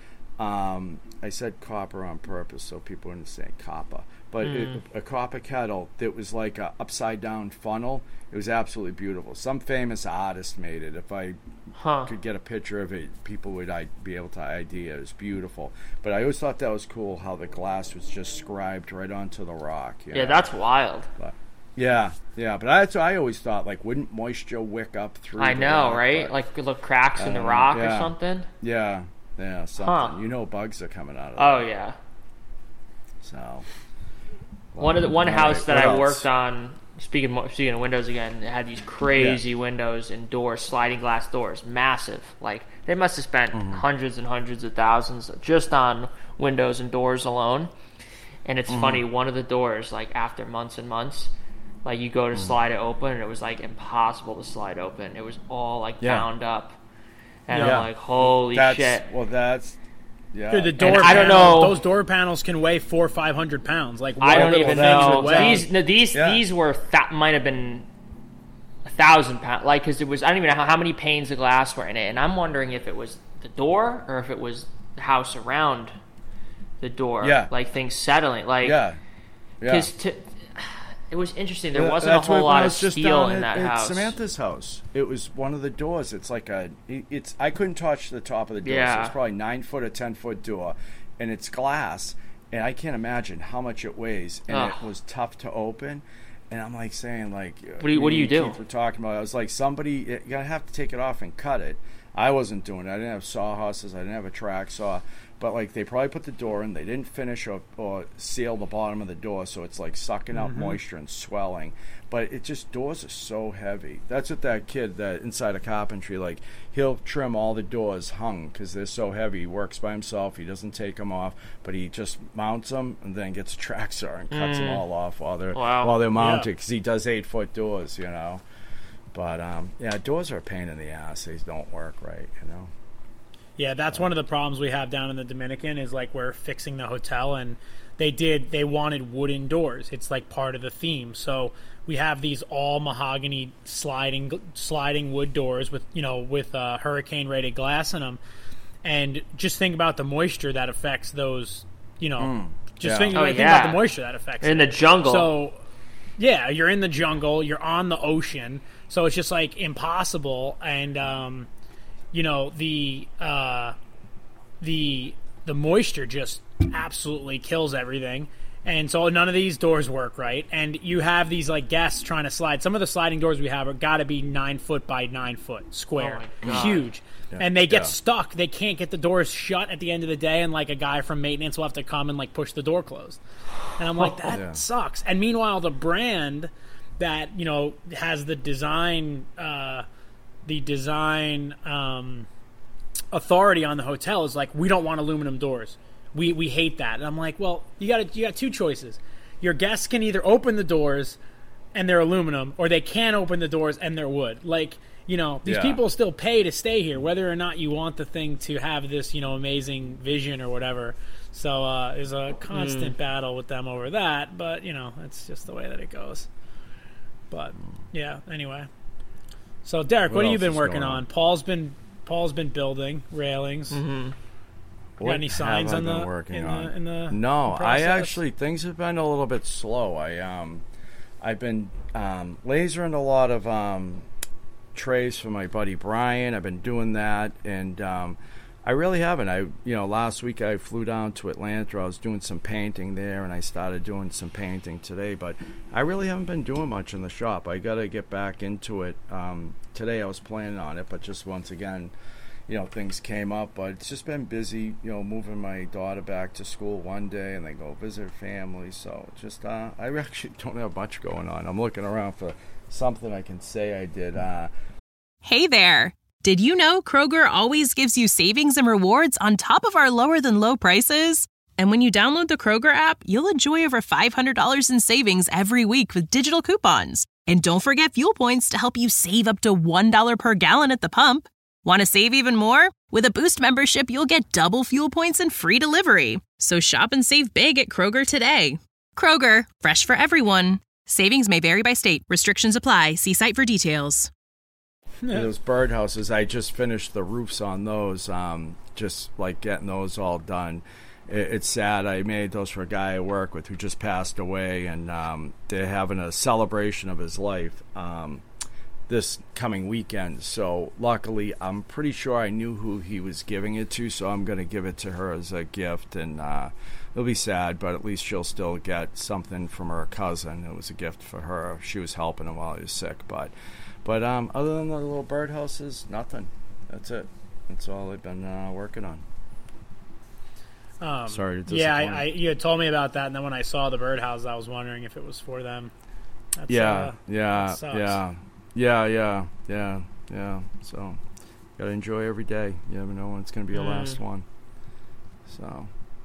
I said copper on purpose so people wouldn't say copper. But a copper kettle that was like a upside down funnel. It was absolutely beautiful. Some famous artist made it. If I could get a picture of it, people would be able to ID it. It was beautiful. But I always thought that was cool how the glass was just scribed right onto the rock. Yeah, that's wild. But Yeah, but I always thought, like, wouldn't moisture wick up through? I know, rock, right? Like little cracks in the rock or something. Yeah, something. Huh. You know, bugs are coming out of that. Oh yeah. So one house that I worked else? on. Speaking of windows again, it had these crazy windows and doors, sliding glass doors, massive. Like they must have spent hundreds and hundreds of thousands just on windows and doors alone. And it's funny, one of the doors, like after months and months, like you go to slide it open, and it was like impossible to slide open. It was all like bound up, and I'm like, holy shit. Well, that's. Yeah. Dude, the door I don't know. Those door panels can weigh 400 or 500 pounds. Like I don't even know. These These were might have been 1,000 pounds. Like because it was, I don't even know how many panes of glass were in it, and I'm wondering if it was the door or if it was the house around the door. Yeah. Like things settling. Like because it was interesting. There wasn't a whole lot of steel in that house. Samantha's house. It was one of the doors. It's like I couldn't touch the top of the door. Yeah. So it's probably 9 foot or 10 foot door, and it's glass. And I can't imagine how much it weighs. And it was tough to open. And I'm like saying, like, what do you do? Keith were talking about. I was like, you're gonna have to take it off and cut it. I wasn't doing it. I didn't have sawhorses. I didn't have a track saw. But, like, they probably put the door in. They didn't finish or seal the bottom of the door, so it's, like, sucking out moisture and swelling. But it just, doors are so heavy. That's what that kid, that inside of carpentry, like, he'll trim all the doors hung because they're so heavy. He works by himself. He doesn't take them off, but he just mounts them and then gets a track saw and cuts them all off while they're mounted because he does 8-foot doors, you know. But, doors are a pain in the ass. They don't work right, you know. Yeah, that's one of the problems we have down in the Dominican is like we're fixing the hotel and they wanted wooden doors. It's like part of the theme. So we have these all mahogany sliding wood doors with hurricane rated glass in them. And just think about the moisture that affects those, think about the moisture that affects in the jungle. So yeah, you're in the jungle, you're on the ocean. So it's just like impossible and the moisture just absolutely kills everything, and so none of these doors work right. And you have these like guests trying to slide. Some of the sliding doors we have are got to be 9 foot by 9 foot square, huge, and they get stuck. They can't get the doors shut at the end of the day, and like a guy from maintenance will have to come and like push the door closed. And I'm like, that sucks. And meanwhile, the brand that has the design. Authority on the hotel is like, we don't want aluminum doors. We hate that. And I'm like, well, you got two choices. Your guests can either open the doors and they're aluminum, or they can't open the doors and they're wood. Like, these people still pay to stay here, whether or not you want the thing to have this, amazing vision or whatever. So there's a constant battle with them over that, but it's just the way that it goes. But yeah, anyway. So Derek, what have you been working on? Paul's been building railings. Mm-hmm. Got any signs on the working in the No, process? I actually, things have been a little bit slow. I've been lasering a lot of trays for my buddy Brian. I've been doing that, and I really haven't. Last week I flew down to Atlanta. I was doing some painting there, and I started doing some painting today. But I really haven't been doing much in the shop. I got to get back into it. Today I was planning on it, but just once again, things came up. But it's just been busy, moving my daughter back to school one day and then go visit family. So just I actually don't have much going on. I'm looking around for something I can say I did. Hey there. Did you know Kroger always gives you savings and rewards on top of our lower-than-low prices? And when you download the Kroger app, you'll enjoy over $500 in savings every week with digital coupons. And don't forget fuel points to help you save up to $1 per gallon at the pump. Want to save even more? With a Boost membership, you'll get double fuel points and free delivery. So shop and save big at Kroger today. Kroger, fresh for everyone. Savings may vary by state. Restrictions apply. See site for details. Those birdhouses, I just finished the roofs on those, just like getting those all done. It's sad. I made those for a guy I work with who just passed away, and they're having a celebration of his life. this coming weekend. So luckily, I'm pretty sure I knew who he was giving it to, so I'm going to give it to her as a gift. And it'll be sad, but at least she'll still get something from her cousin. It was a gift for her. She was helping him while he was sick. But other than the little birdhouses, nothing. That's it. That's all they've been working on. Sorry to disappoint. Yeah, you had told me about that, and then when I saw the birdhouse, I was wondering if it was for them. That sucks. Yeah. So, gotta enjoy every day. You never know when it's gonna be your last one. So,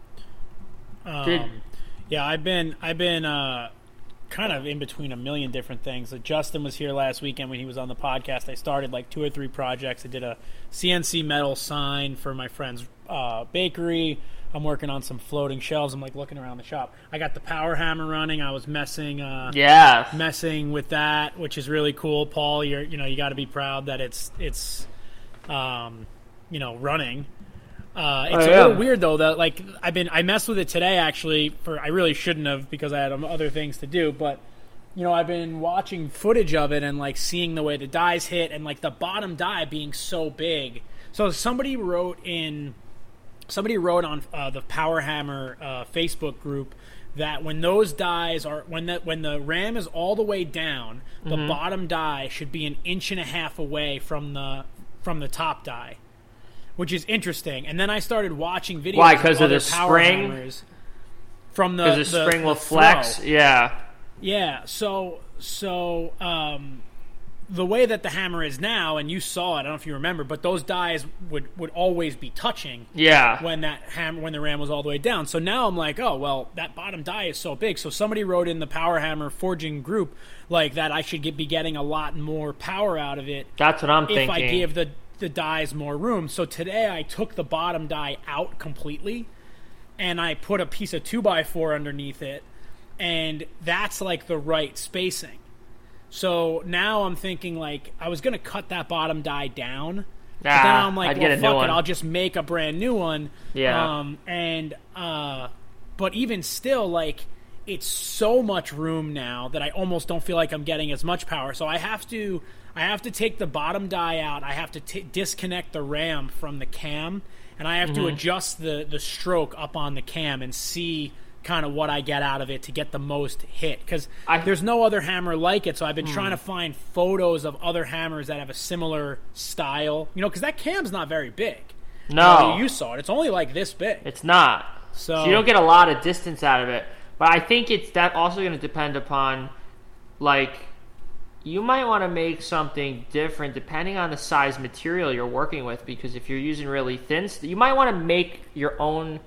I've been kind of in between a million different things. Justin was here last weekend when he was on the podcast. I started like 2 or 3 projects. I did a CNC metal sign for my friend's bakery. I'm working on some floating shelves. I'm like looking around the shop. I got the power hammer running. I was messing with that, which is really cool. Paul, you got to be proud that it's running. It's a little weird though that like I messed with it today actually. I really shouldn't have because I had other things to do, but I've been watching footage of it and like seeing the way the dies hit and like the bottom die being so big. So somebody wrote on the Power Hammer Facebook group that when those dies when the ram is all the way down, the bottom die should be 1.5 inches away from the top die, which is interesting. And then I started watching videos. Why? Because of the spring? Because the spring will flex. Yeah. Yeah. So the way that the hammer is now, and you saw it, I don't know if you remember, but those dies would always be touching. Yeah. When the ram was all the way down. So now I'm like, oh well, that bottom die is so big. So somebody wrote in the Power Hammer forging group like that I should be getting a lot more power out of it. That's what I'm thinking. If I give the dies more room. So today I took the bottom die out completely, and I put a piece of 2x4 underneath it, and that's like the right spacing. So now I'm thinking, like, I was going to cut that bottom die down. But then I'm like, well, fuck it, I'll just make a brand new one. Yeah. But even still, like, it's so much room now that I almost don't feel like I'm getting as much power. So I have to take the bottom die out. I have to disconnect the ram from the cam. And I have to adjust the stroke up on the cam and see kind of what I get out of it to get the most hit, because there's no other hammer like it. So I've been trying to find photos of other hammers that have a similar style, because that cam's not very big. No, you saw it. It's only like this big. It's not. So you don't get a lot of distance out of it. But I think it's that also going to depend upon, like, you might want to make something different depending on the size material you're working with, because if you're using really thin, you might want to make your own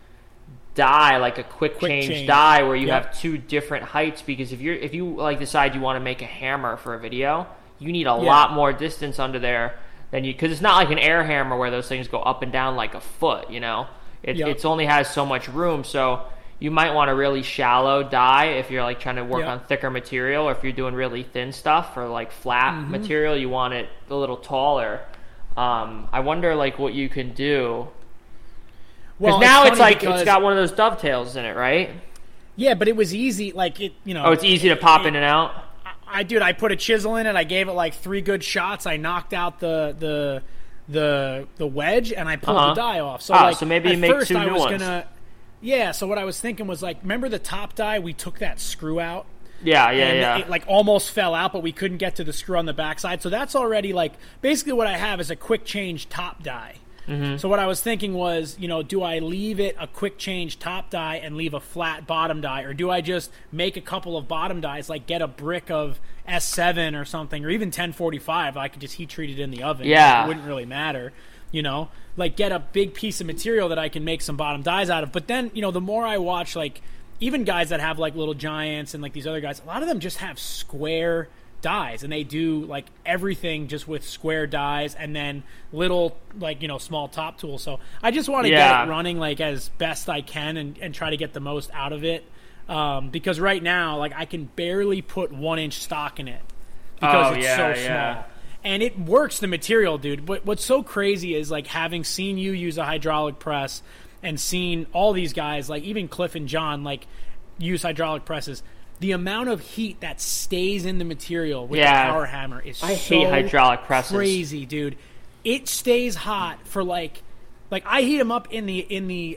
die, like a quick change die where you have 2 different heights, because if you like decide you want to make a hammer for a video, you need a lot more distance under there than because it's not like an air hammer where those things go up and down like a foot. It's only has so much room. So you might want a really shallow die if you're like trying to work on thicker material, or if you're doing really thin stuff or like flat material, you want it a little taller. I wonder like what you can do. Well, now it's like it's got one of those dovetails in it, right? Yeah, but it was easy. Like it, Oh, it's easy to pop in and out. I put a chisel in it. I gave it like 3 good shots. I knocked out the wedge, and I pulled the die off. So so maybe you make 2 new ones. Yeah. So what I was thinking was like, remember the top die? We took that screw out. Yeah. It like almost fell out, but we couldn't get to the screw on the backside. So that's already like basically what I have is a quick change top die. So what I was thinking was, do I leave it a quick change top die and leave a flat bottom die, or do I just make a couple of bottom dies, like get a brick of S7 or something, or even 1045? I could just heat treat it in the oven. Yeah, it wouldn't really matter. Like get a big piece of material that I can make some bottom dies out of. But then, the more I watch, like even guys that have like Little Giants and like these other guys, a lot of them just have square dies, and they do like everything just with square dies and then little like small top tools. So I just want to get it running like as best I can and try to get the most out of it, because right now like I can barely put 1-inch stock in it because it's so small, and it works the material, dude. But what's so crazy is like having seen you use a hydraulic press and seen all these guys, like even Cliff and John, like use hydraulic presses. the amount of heat that stays in the material with the power hammer is I hate hydraulic presses. Crazy, dude. It stays hot for like I heat them up in the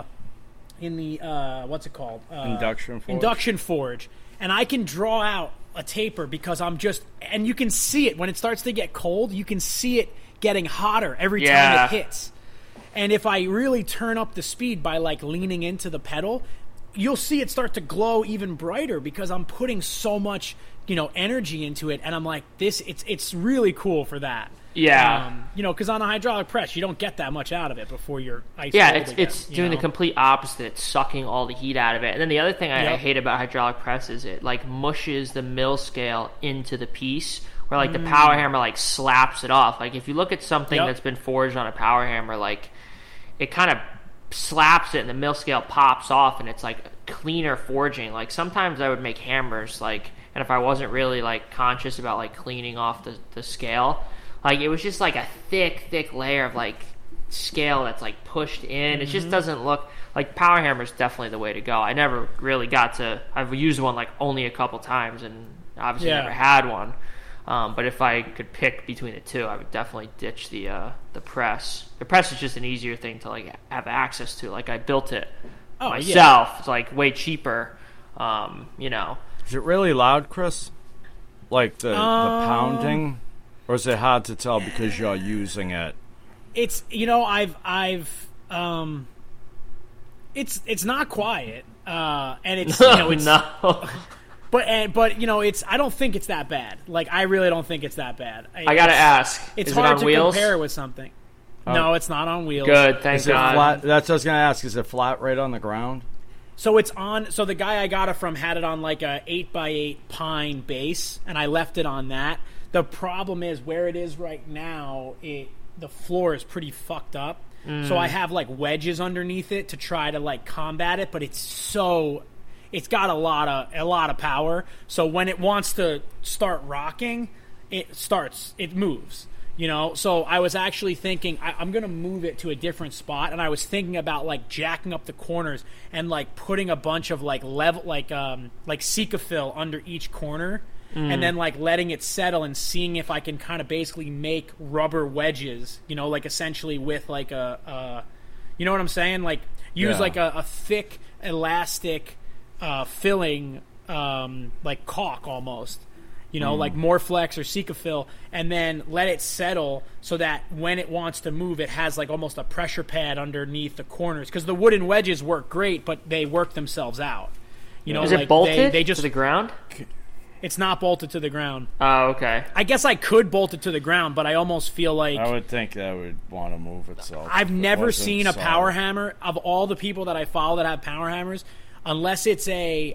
what's it called? Induction forge. And I can draw out a taper because and you can see it when it starts to get cold, you can see it getting hotter every time it hits. And if I really turn up the speed by like leaning into the pedal, you'll see it start to glow even brighter because I'm putting so much, energy into it. And I'm like, it's really cool for that. Yeah. Because on a hydraulic press, you don't get that much out of it before you're ice. Yeah, it's doing the complete opposite. It's sucking all the heat out of it. And then the other thing I hate about hydraulic press is it like mushes the mill scale into the piece, where like the power hammer like slaps it off. Like if you look at something that's been forged on a power hammer, like it kind of slaps it and the mill scale pops off and it's like cleaner forging. Like sometimes I would make hammers and if I wasn't really like conscious about like cleaning off the scale, like it was just like a thick layer of like scale that's like pushed in. It just doesn't look like power hammer is definitely the way to go. I never really I've used one like only a couple times and obviously never had one. But if I could pick between the two, I would definitely ditch the press. The press is just an easier thing to like have access to. Like I built it myself. It's like way cheaper. Is it really loud, Chris? Like the pounding? Or is it hard to tell because you're using it? It's it's not quiet, and it's it's no. But I don't think it's that bad. Like I really don't think it's that bad. I gotta ask, it's is hard it on to wheels? compare with something. No, it's not on wheels. Good, thank God. Flat? That's what I was gonna ask. Is it flat right on the ground? So it's on. So the guy I got it from had it on like a 8x8 pine base, and I left it on that. The problem is where it is right now. The floor is pretty fucked up, so I have like wedges underneath it to try to like combat it. But it's got a lot of power. So when it wants to start rocking, it moves. So I was actually thinking I'm gonna move it to a different spot, and I was thinking about like jacking up the corners and like putting a bunch of like level like Sikafil under each corner. And then like letting it settle and seeing if I can kind of basically make rubber wedges, like essentially with like a you know what I'm saying? Like use like a thick elastic filling like caulk almost, like Morflex or Sikafil, and then let it settle so that when it wants to move, it has like almost a pressure pad underneath the corners, because the wooden wedges work great, but they work themselves out. Is it bolted they just, to the ground? It's not bolted to the ground. Oh, okay. I guess I could bolt it to the ground, but I almost feel like I would think that would want to move itself. I've never seen a power hammer of all the people that I follow that have power hammers, unless it's a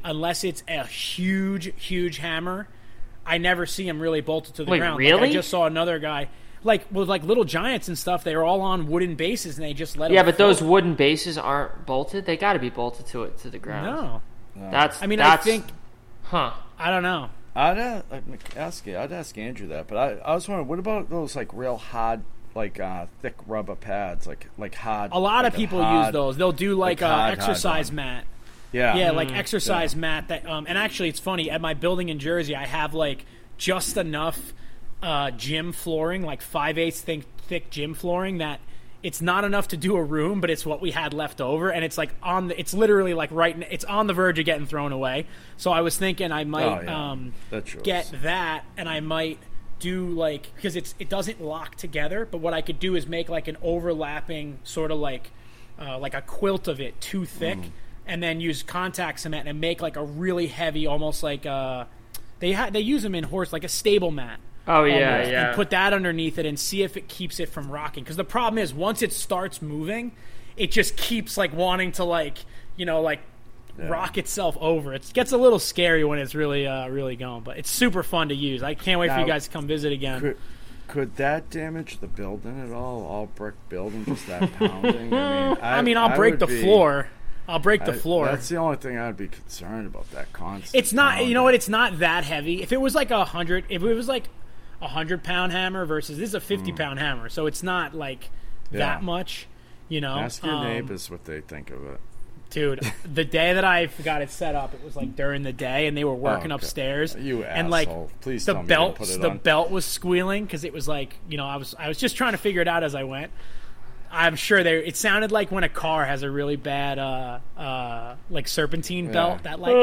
huge hammer. I never see them really bolted to the ground. Really? Like I just saw another guy with like Little Giants and stuff. They were all on wooden bases and they just let them. Yeah, but those wooden bases aren't bolted. They got to be bolted to the ground. No. I think. Huh. I don't know. I'd ask Andrew that, but I was wondering, what about those like real hard, like thick rubber pads, like hard? A lot of people use those. They'll do like exercise mat. Yeah, like exercise mat. That and actually, it's funny. At my building in Jersey, I have like just enough gym flooring, like 5/8 thick gym flooring that. It's not enough to do a room, but it's what we had left over, and it's like it's literally like it's on the verge of getting thrown away. So I was thinking I might get that, and I might do like, because it doesn't lock together, but what I could do is make like an overlapping sort of like a quilt of it, too thick, and then use contact cement and make like a really heavy, almost like they use them in horse, like a stable mat. Oh, yeah, yeah. And put that underneath it and see if it keeps it from rocking. Because the problem is, once it starts moving, it just keeps, like, wanting to, like, rock itself over. It gets a little scary when it's really going. But it's super fun to use. I can't wait for you guys to come visit again. Could that damage the building at all brick building, just that pounding? I'll break the floor. I'll break the floor. That's the only thing I'd be concerned about, that constant. It's not, pounding. You know what, it's not that heavy. If it was like 100-pound hammer versus this is a 50-pound hammer, so it's not like that much, Ask your neighbors what they think of it. Dude, the day that I got it set up, it was like during the day, and they were working upstairs. You and like asshole. Please the tell me belt, to put it the on. belt was squealing because it was like, you know, I was just trying to figure it out as I went. I'm sure it sounded like when a car has a really bad like serpentine belt that like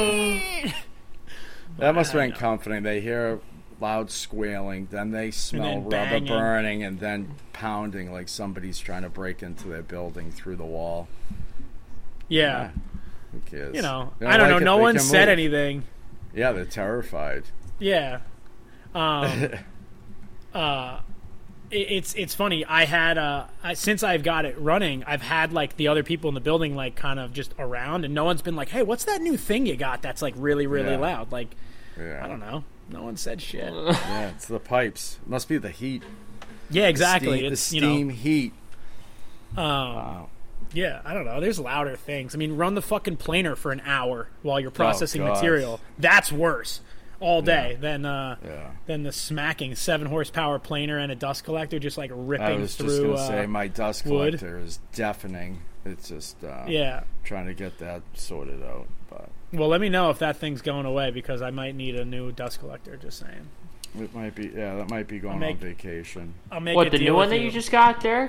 that must have been comforting. They hear loud squealing, then they smell rubber banging. burning, and then pounding like somebody's trying to break into their building through the wall. Yeah. Who cares? You know, They I don't know. like it, No they one can said move. anything. Yeah, they're terrified. Yeah. It's funny. I had since I've got it running, I've had like the other people in the building like kind of just around, and no one's been like, "Hey, what's that new thing you got that's like really loud?" Like, I don't know. No one said shit. Yeah, it's the pipes. It must be the heat. Yeah, exactly. The It's steam heat. Wow. Yeah, I don't know. There's louder things. I mean, run the fucking planer for an hour while you're processing God. material. That's worse all day than the smacking 7 horsepower planer and a dust collector just like ripping I was through. just going to say my dust wood. collector is deafening. It's just trying to get that sorted out. But Well, let me know if that thing's going away because I might need a new dust collector. Just saying. it might be that might be going on vacation. I'll make What, a the deal new one with that you just got, Derek?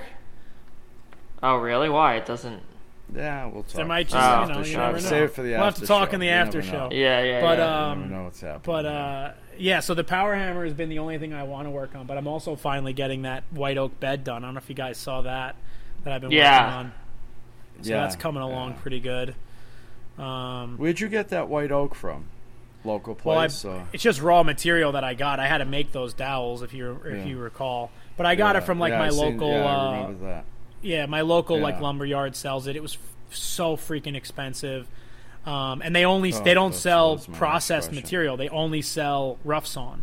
Oh, really? Why? It doesn't... Yeah, we'll talk. There might just, After you show. never know. Save it for the we'll have after to talk show. in the You after never show. know. Yeah. But You never know what's happening. yeah, so the power hammer has been the only thing I want to work on. But I'm also finally getting that white oak bed done. I don't know if you guys saw that I've been working on. So that's coming along pretty good. Where'd you get that white oak from? Local place? It's just raw material that I got. I had to make those dowels if you recall. But I got it from like my local. I remember that. Yeah, my local like lumberyard sells it. It was so freaking expensive, and they don't sell processed material. They only sell rough sawn.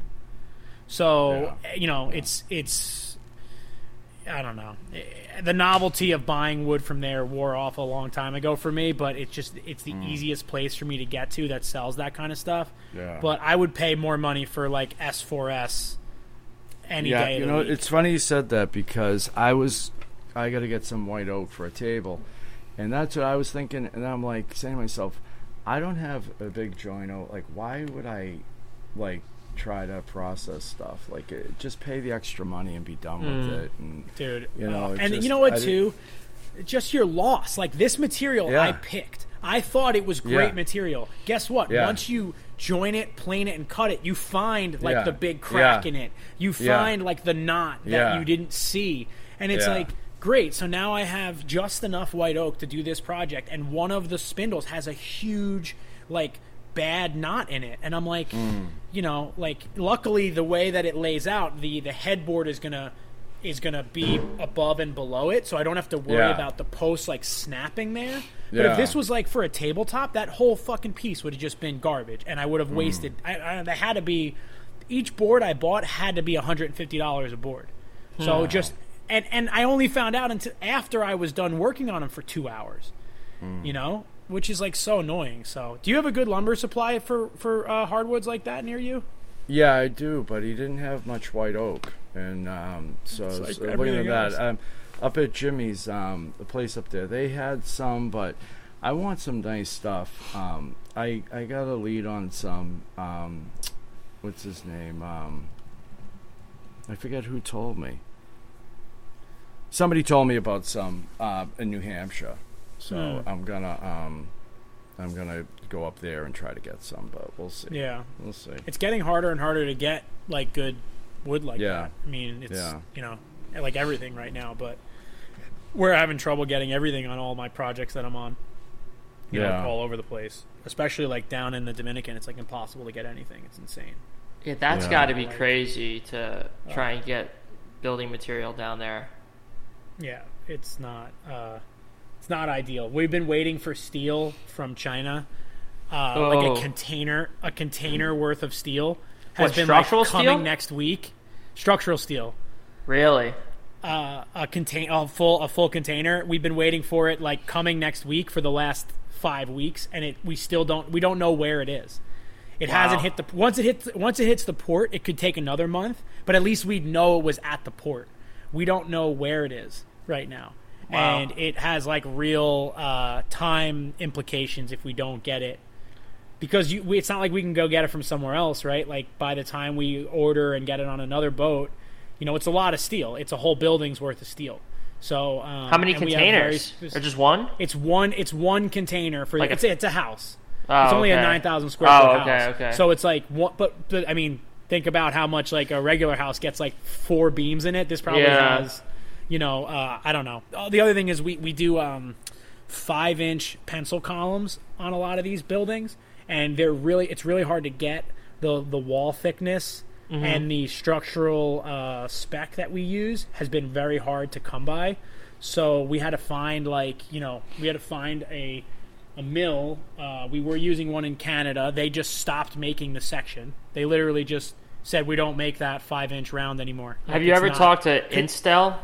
So it's I don't know. The novelty of buying wood from there wore off a long time ago for me, but it's the easiest place for me to get to that sells that kind of stuff. Yeah. But I would pay more money for like S4S any day. Yeah, it's funny you said that because I got to get some white oak for a table, and that's what I was thinking. And I'm like saying to myself, I don't have a big joint. Like, why would I like try to process stuff? Like, just pay the extra money and be done with it. And, dude, and you know what too? Just your loss. Like this material I picked. I thought it was great material. Guess what? Yeah. Once you join it, plane it, and cut it, you find like the big crack in it. You find like the knot that you didn't see. And it's like, great, so now I have just enough white oak to do this project, and one of the spindles has a huge, like, bad knot in it. And I'm like, like, luckily the way that it lays out, the headboard is gonna be above and below it, so I don't have to worry about the post, like, snapping there. But if this was, like, for a tabletop, that whole fucking piece would have just been garbage, and I would have wasted... There had to be... Each board I bought had to be $150 a board. So just... And I only found out until after I was done working on them for 2 hours, which is like so annoying. So, do you have a good lumber supply for hardwoods like that near you? Yeah, I do, but he didn't have much white oak, and so I was looking at that. Up at Jimmy's, the place up there, they had some, but I want some nice stuff. I got a lead on some. What's his name? I forget who told me. Somebody told me about some in New Hampshire, so I'm gonna go up there and try to get some, but we'll see. Yeah, we'll see. It's getting harder and harder to get like good wood like that. I mean, it's like everything right now, but we're having trouble getting everything on all my projects that I'm on. You know, all over the place, especially like down in the Dominican. It's like impossible to get anything. It's insane. Yeah, that's got to be crazy to try and get building material down there. Yeah, it's not ideal. We've been waiting for steel from China, like a container worth of steel has been structural coming steel? next week. Structural steel, Really? a full container. We've been waiting for it like coming next week for the last 5 weeks, and we don't know where it is. It hasn't hit the once it hits the port, it could take another month, but at least we'd know it was at the port. We don't know where it is right now. Wow. And it has like real time implications if we don't get it. Because it's not like we can go get it from somewhere else, right? Like by the time we order and get it on another boat, it's a lot of steel. It's a whole building's worth of steel. So how many containers? Or just one? It's one container for it's a house. Oh, it's only okay. a 9,000 square foot house. Okay. So it's like but I mean, think about how much like a regular house gets, like 4 beams in it. This probably has, I don't know. The other thing is we do 5-inch pencil columns on a lot of these buildings, and it's really hard to get the wall thickness. Mm-hmm. And the structural spec that we use has been very hard to come by. So we had to find a mill. We were using one in Canada. They just stopped making the section. They literally just said, we don't make that 5-inch round anymore. Have you ever talked to Instel?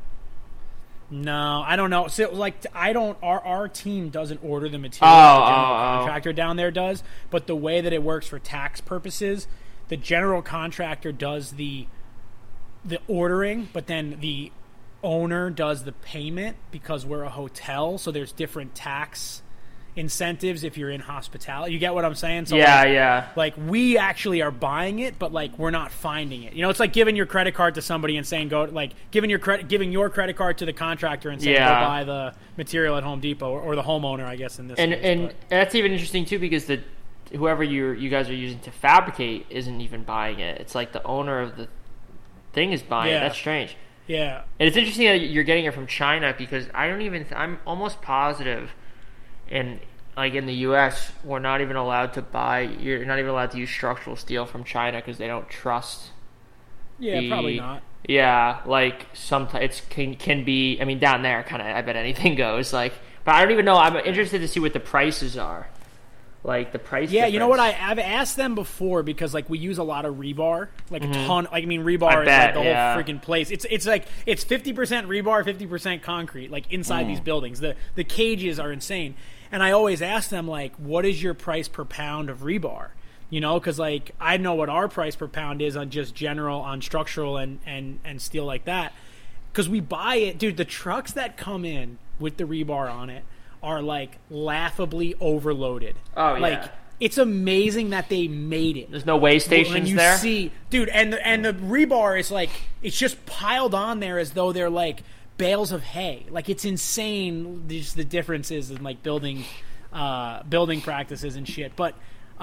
No, I don't know. So our team doesn't order the material. The general contractor down there does. But the way that it works for tax purposes, the general contractor does the ordering, but then the owner does the payment because we're a hotel. So there's different tax incentives if you're in hospitality. You get what I'm saying? So like we actually are buying it, but like we're not finding it. It's like giving your credit card to somebody and saying giving your credit card to the contractor and saying go buy the material at Home Depot or the homeowner, I guess in this case. And that's even interesting too, because whoever you guys are using to fabricate isn't even buying it. It's like the owner of the thing is buying it. That's strange. Yeah. And it's interesting that you're getting it from China, because I'm almost positive in the U.S., we're not even allowed to buy. You're not even allowed to use structural steel from China because they don't trust. Yeah, probably not. Yeah, like sometimes it can be. I mean, down there, kind of. I bet anything goes. But I don't even know. I'm interested to see what the prices are. Like the price. Yeah, difference. You know what? I've asked them before because we use a lot of rebar, a ton. Rebar is the whole freaking place. It's 50% rebar, 50% concrete, inside these buildings. The cages are insane. And I always ask them, what is your price per pound of rebar? Because, I know what our price per pound is on just general, on structural and steel like that. Because we buy it. Dude, the trucks that come in with the rebar on it are, laughably overloaded. Oh, yeah. It's amazing that they made it. There's no weigh stations there? Dude, and the rebar is, it's just piled on there as though they're, bales of hay. It's insane, just the differences in building practices and shit. But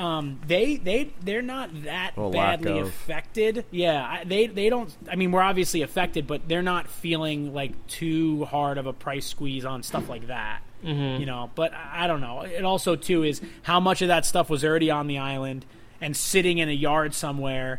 they're not that badly affected. Yeah, they don't. I mean, we're obviously affected, but they're not feeling too hard of a price squeeze on stuff like that. Mm-hmm. But I don't know. It also too is how much of that stuff was already on the island and sitting in a yard somewhere.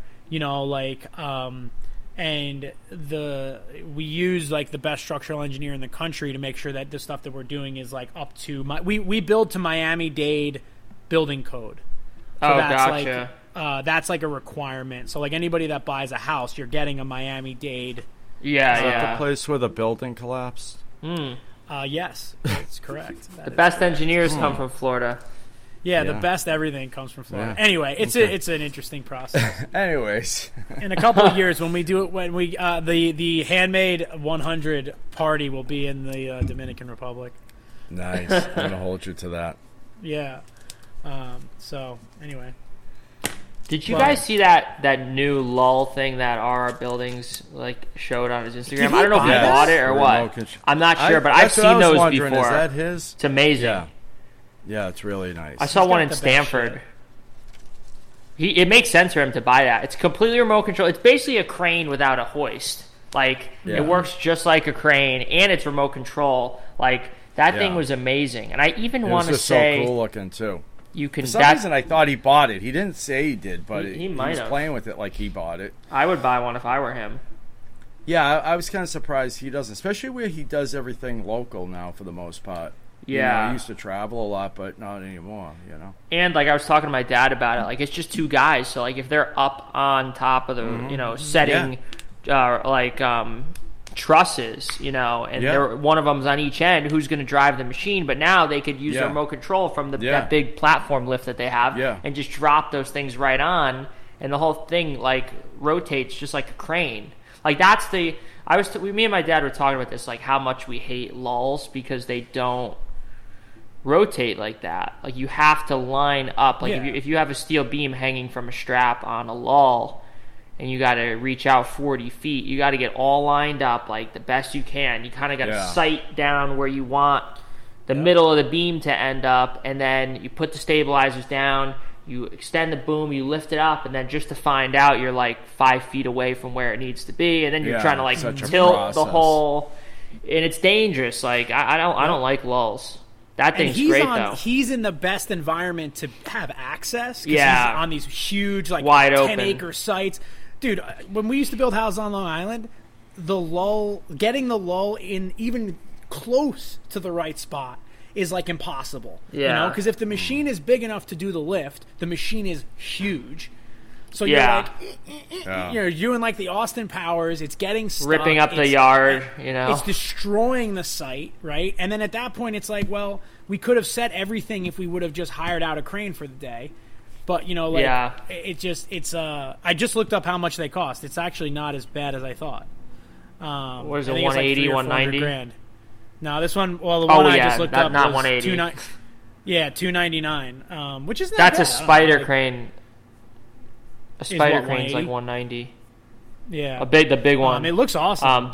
And we use the best structural engineer in the country to make sure that the stuff that we're doing is up to we build to Miami-Dade building code. So gotcha. That's a requirement. So anybody that buys a house, you're getting a Miami-Dade. Yeah, is that the place where the building collapsed? Yes, that's correct. The best engineers come from Florida. Yeah, the best everything comes from Florida. Yeah. Anyway, it's an interesting process. Anyways, in a couple of years, when we do it, the Handmade 100 party will be in the Dominican Republic. Nice. I'm gonna hold you to that. Yeah. So anyway, did you guys see that new lull thing that our buildings showed on his Instagram? I don't know if he bought it or what. I'm not sure, but I've seen those before. Is that his? It's amazing. Yeah, it's really nice. I saw one in Stanford. It makes sense for him to buy that. It's completely remote control. It's basically a crane without a hoist. It works just like a crane, and it's remote control. That thing was amazing. And I even want to say, so cool looking too. You can. For some reason, I thought he bought it. He didn't say he did, but he was playing with it like he bought it. I would buy one if I were him. Yeah, I was kind of surprised he doesn't, especially where he does everything local now for the most part. Yeah, he used to travel a lot, but not anymore. And I was talking to my dad about it. It's just two guys, so if they're up on top of the setting, trusses, and they're one of them's on each end. Who's going to drive the machine? But now they could use the remote control from that big platform lift that they have, and just drop those things right on, and the whole thing rotates just like a crane. Like that's me and my dad were talking about this, like how much we hate lulls because they don't rotate like that. Like you have to line up. Like if you have a steel beam hanging from a strap on a lull and you got to reach out 40 feet, you got to get all lined up like the best you can. You kind of got to sight down where you want the middle of the beam to end up, and then you put the stabilizers down, you extend the boom, you lift it up, and then just to find out you're like 5 feet away from where it needs to be, and then you're trying to like tilt the whole, and it's dangerous. Like I don't like lulls. That thing's great though. He's in the best environment to have access. He's on these huge like wide 10-acre sites. Dude, when we used to build houses on Long Island, getting the lull in even close to the right spot is like impossible. You know, because if the machine is big enough to do the lift, the machine is huge. So you're like, you're doing like the Austin Powers. It's getting stuck. Ripping up the yard, you know. It's destroying the site, right? And then at that point, it's like, well, we could have set everything if we would have just hired out a crane for the day. But, you know, like, I just looked up how much they cost. It's actually not as bad as I thought. What is it, 180, 190? Grand. No, this one, well, the one I just looked up not was 180. $299, which is not That's bad. a spider crane. A spider what, crane's like 190. Yeah. The big one. It looks awesome.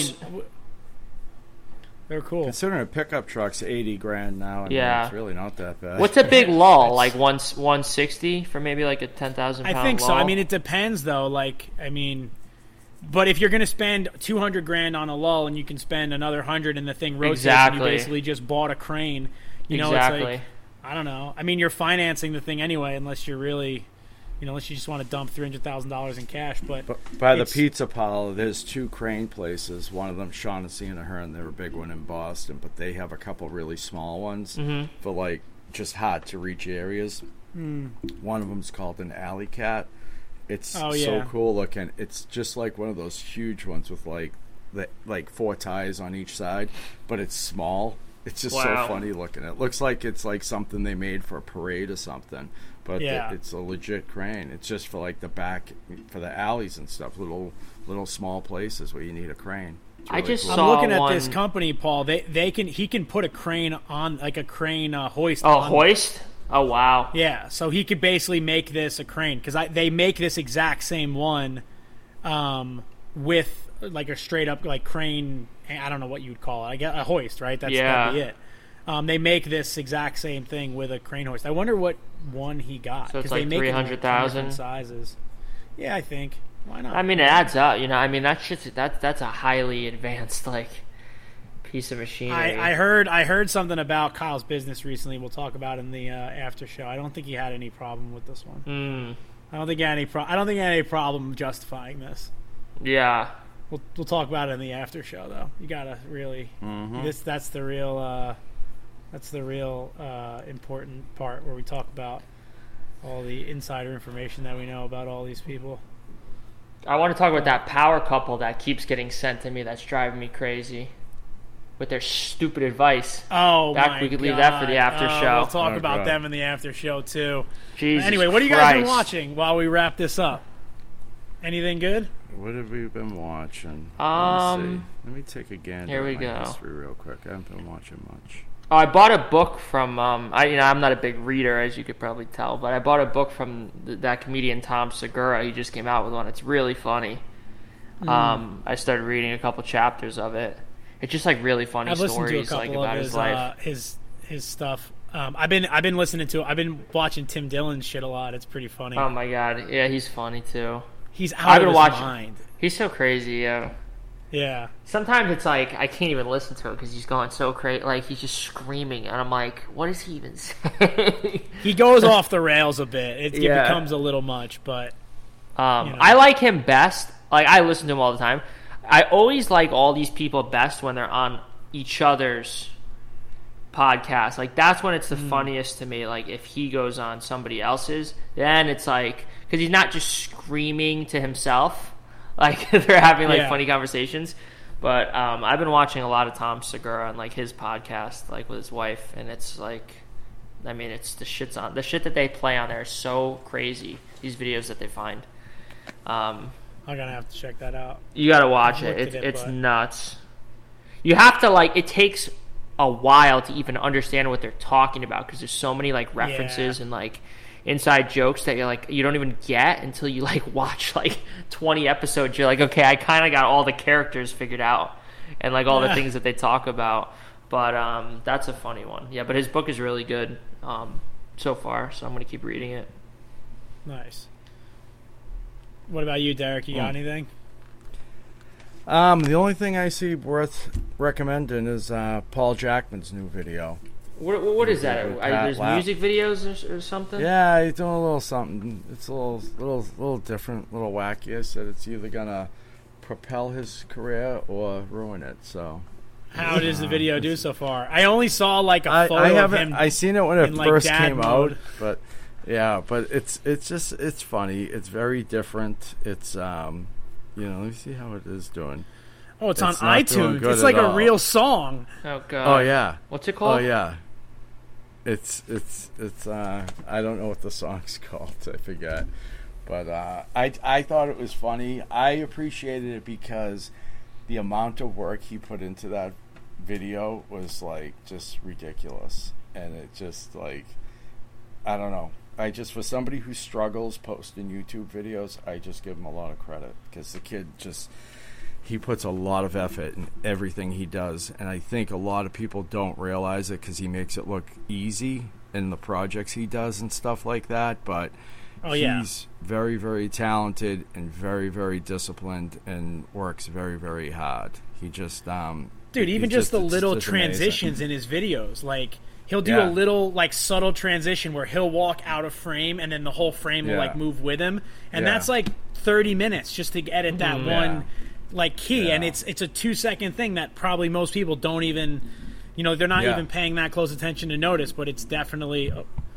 They're cool. Considering a pickup truck's $80,000 now, it's really not that bad. What's a big lull? Like 160 for maybe like a 10,000 pound I think lull? so. I mean, it depends though. Like, I mean, but if you're going to spend $200,000 on a lull and you can spend another $100 and the thing rotates, and you basically just bought a crane. You know, it's like, I don't know. I mean, you're financing the thing anyway, unless you're really, you know, unless you just want to dump $300,000 in cash. But by the Pizza Parlor, there's 2 crane places. One of them, Shaughnessy and Ahern, they're a big one in Boston, but they have a couple really small ones for like just hard to reach areas. One of them's called an Alley Cat. It's so cool looking. It's just like one of those huge ones with like 4 tires on each side, but it's small. It's just so funny looking. It looks like it's like something they made for a parade or something, but it's a legit crane. It's just for like the back, for the alleys and stuff, little small places where you need a crane. Really I'm looking at this company, Paul. He can put a crane on, like a crane hoist. Oh, hoist? Oh, wow. Yeah, so he could basically make this a crane, because they make this exact same one with like a straight up like crane. I don't know what you'd call it. I guess a hoist, right? That'd be it. They make this exact same thing with a crane hoist. I wonder what one he got. So it's like they make 300,000 sizes. Yeah, I think. Why not? I mean, it adds up. You know, I mean, that's a highly advanced like piece of machinery. I heard something about Kyle's business recently. We'll talk about in the after show. I don't think he had any problem with this one. I don't think he had any problem justifying this. Yeah. We'll talk about it in the after show, though. You gotta really that's the real important part where we talk about all the insider information that we know about all these people. I want to talk about that power couple that keeps getting sent to me. That's driving me crazy with their stupid advice. Oh, we could leave that for the after show. We'll talk about them in the after show too. Jesus anyway, what have you guys been watching while we wrap this up? Anything good? What have we been watching? Let me take a gander. Here we at go. My history real quick. I haven't been watching much. Oh, I bought a book from I'm not a big reader, as you could probably tell, but I bought a book from that comedian Tom Segura. He just came out with one. It's really funny. I started reading a couple chapters of it. It's just like really funny I've stories listened to a couple about of his life. His stuff. I've been listening to. I've been watching Tim Dillon's shit a lot. It's pretty funny. Oh my god, yeah, he's funny too. He's out of his mind. He's so crazy, yeah. Yeah. Sometimes it's like I can't even listen to it because he's going so crazy. Like he's just screaming, and I'm like, "What is he even saying?" He goes off the rails a bit. It becomes a little much, but I like him best. Like I listen to him all the time. I always like all these people best when they're on each other's podcast. Like that's when it's the funniest to me. Like if he goes on somebody else's, then it's like because he's not just screaming to himself. Like they're having like funny conversations. But I've been watching a lot of Tom Segura and like his podcast, like with his wife, and it's like, I mean, it's the shit that they play on there is so crazy. These videos that they find. I'm gonna have to check that out. You gotta watch it. It's nuts. You have to it takes a while to even understand what they're talking about because there's so many references and inside jokes that you don't even get until you watch 20 episodes. You're okay, I kind of got all the characters figured out and all the things that they talk about. But that's a funny one. Yeah, but his book is really good so far, so I'm gonna keep reading it. Nice. What about you, Derek? You got anything? The only thing I see worth recommending is Paul Jackman's new video. What is that? There's music videos or something? Yeah, he's doing a little something. It's a little different, a little wacky. I said it's either gonna propel his career or ruin it. So, how does the video do so far? I only saw a photo of him. I seen it when it first came out, but yeah, but it's funny. It's very different. It's let me see how it is doing. Oh, it's on iTunes. It's like a real song. Oh god. Oh yeah. What's it called? Oh yeah. It's I don't know what the song's called. I forget. But I thought it was funny. I appreciated it because the amount of work he put into that video was just ridiculous, and it just I don't know. For somebody who struggles posting YouTube videos, I just give him a lot of credit because the kid he puts a lot of effort in everything he does, and I think a lot of people don't realize it because he makes it look easy in the projects he does and stuff like that, but he's very, very talented and very, very disciplined and works very, very hard. He just dude, even just the little transitions in his videos, he'll do a little subtle transition where he'll walk out of frame and then the whole frame will move with him, and that's 30 minutes just to edit that one key, and it's a 2-second thing that probably most people don't even they're not even paying that close attention to notice, but it's definitely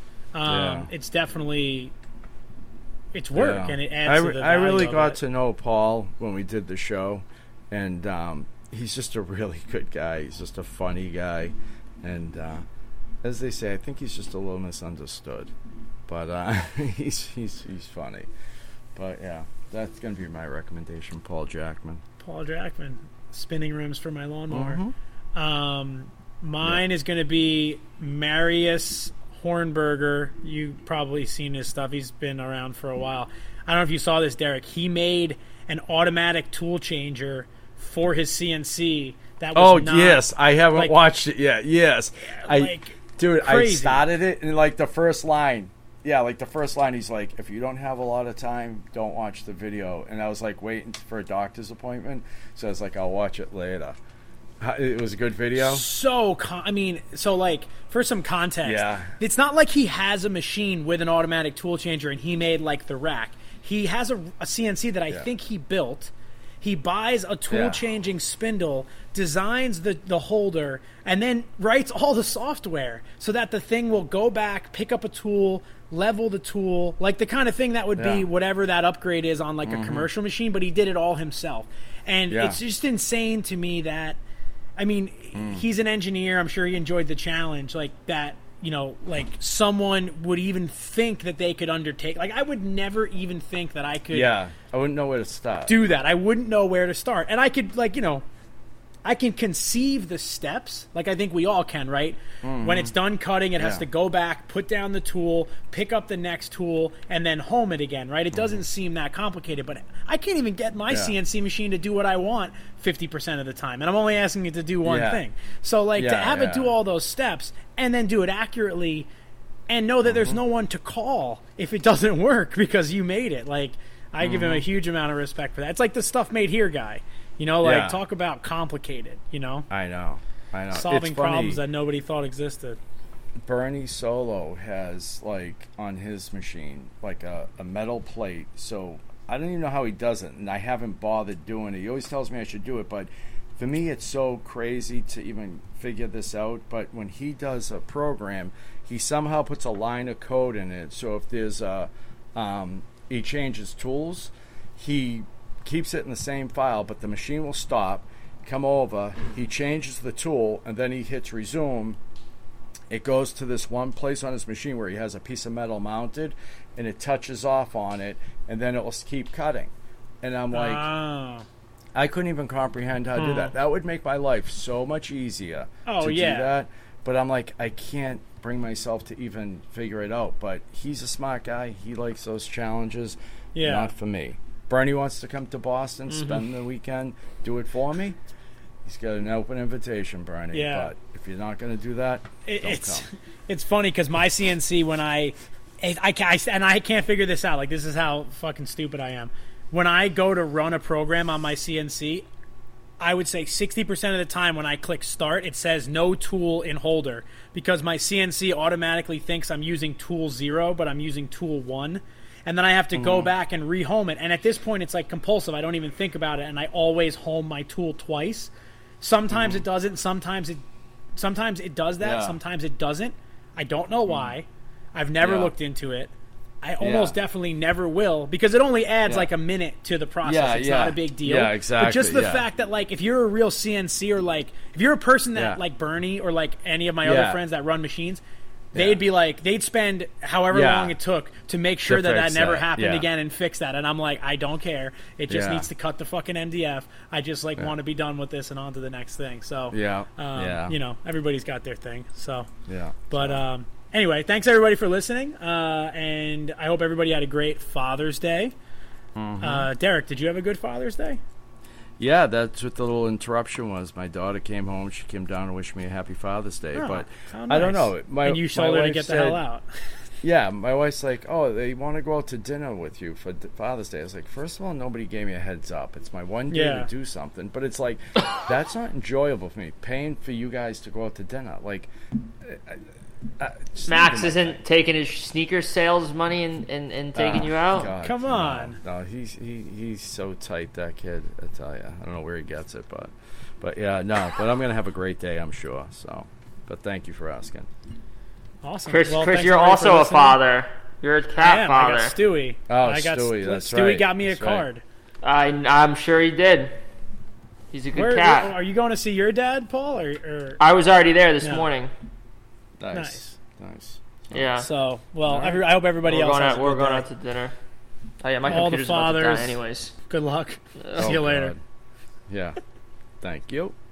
it's work and it adds to the value. I really got to know Paul when we did the show, and he's just a really good guy. He's just a funny guy, and as they say, I think he's just a little misunderstood, but he's funny. But yeah, that's gonna be my recommendation. Paul Jackman, spinning rims for my lawnmower. Mine is gonna be Marius Hornberger. You've probably seen his stuff. He's been around for a while. I don't know if you saw this, Derek. He made an automatic tool changer for his CNC. That was yes, I haven't watched it yet. Yes, crazy. I started it and the first line. Yeah, the first line, he's like, if you don't have a lot of time, don't watch the video. And I was waiting for a doctor's appointment, so I was I'll watch it later. It was a good video. For some context, it's not like he has a machine with an automatic tool changer and he made the rack. He has a CNC that I think he built. He buys a tool-changing spindle, designs the holder, and then writes all the software so that the thing will go back, pick up a tool, level the tool, the kind of thing that would be whatever that upgrade is on a commercial machine, but he did it all himself. And it's just insane to me that, he's an engineer. I'm sure he enjoyed the challenge, that someone would even think that they could undertake. I would never even think that I could. Yeah, I wouldn't know where to start. Do that. I wouldn't know where to start. And I could, I can conceive the steps. I think we all can, right? Mm-hmm. When it's done cutting, it has to go back, put down the tool, pick up the next tool, and then home it again, right? It doesn't seem that complicated, but I can't even get my CNC machine to do what I want 50% of the time, and I'm only asking it to do one thing. So, to have it do all those steps and then do it accurately and know that there's no one to call if it doesn't work because you made it. I give him a huge amount of respect for that. It's like the Stuff Made Here guy. Talk about complicated, I know. Solving problems that nobody thought existed. Bernie Solo has, on his machine, a metal plate. So I don't even know how he does it, and I haven't bothered doing it. He always tells me I should do it, but for me it's so crazy to even figure this out. But when he does a program, he somehow puts a line of code in it. So if there's he changes tools, he keeps it in the same file, but the machine will stop, come over, he changes the tool, and then he hits resume. It goes to this one place on his machine where he has a piece of metal mounted, and it touches off on it, and then it will keep cutting. And I'm like, I couldn't even comprehend how to do that. That would make my life so much easier to do that. But I'm like, I can't bring myself to even figure it out. But he's a smart guy. He likes those challenges. Yeah. Not for me. Bernie wants to come to Boston, spend the weekend, do it for me. He's got an open invitation, Bernie. Yeah. But if you're not going to do that, don't come. It's funny because my CNC, when I can't figure this out. Like, this is how fucking stupid I am. When I go to run a program on my CNC, I would say 60% of the time when I click start, it says no tool in holder because my CNC automatically thinks I'm using tool 0, but I'm using tool 1. And then I have to go back and rehome it. And at this point, it's like compulsive. I don't even think about it, and I always home my tool twice. Sometimes it does it, sometimes it does that, sometimes it doesn't. I don't know why. I've never looked into it. I almost definitely never will because it only adds like a minute to the process. It's not a big deal. Yeah, exactly. But just the fact that, like, if you're a real CNC or, like, if you're a person that, like Bernie or, like, any of my other friends that run machines, they'd be like, they'd spend however long it took to make sure that never happened again and fix that. And I'm like, I don't care. It just needs to cut the fucking MDF. I just, like, want to be done with this and on to the next thing. So, you know, everybody's got their thing. So, but, anyway, thanks everybody for listening, and I hope everybody had a great Father's Day. Derek, did you have a good Father's Day? Yeah, that's what the little interruption was. My daughter came home. She came down and wished me a happy Father's Day. But nice. I don't know. And you told her to get the hell out. Yeah, my wife's like, oh, they want to go out to dinner with you for Father's Day. I was like, first of all, nobody gave me a heads up. It's my one day to do something. But it's like, that's not enjoyable for me. Paying for you guys to go out to dinner. Like... Max isn't taking his sneaker sales money and taking you out. God, come on. No, he's so tight, that kid. I tell you, I don't know where he gets it, but yeah, no. But I'm gonna have a great day, I'm sure. So, but thank you for asking. Awesome, Chris. Chris, you're also a father. You're a cat father. I got Stewie. Oh, Stewie, that's right. Stewie got me a card. I'm sure he did. He's a good cat. Are you going to see your dad, Paul? Or I was already there this morning. Nice. Yeah. So, well, I hope everybody else has a good We're going day. out to dinner. Oh, yeah, my All computer's the fathers, about to die anyways. Good luck. See you later. God. Yeah. Thank you.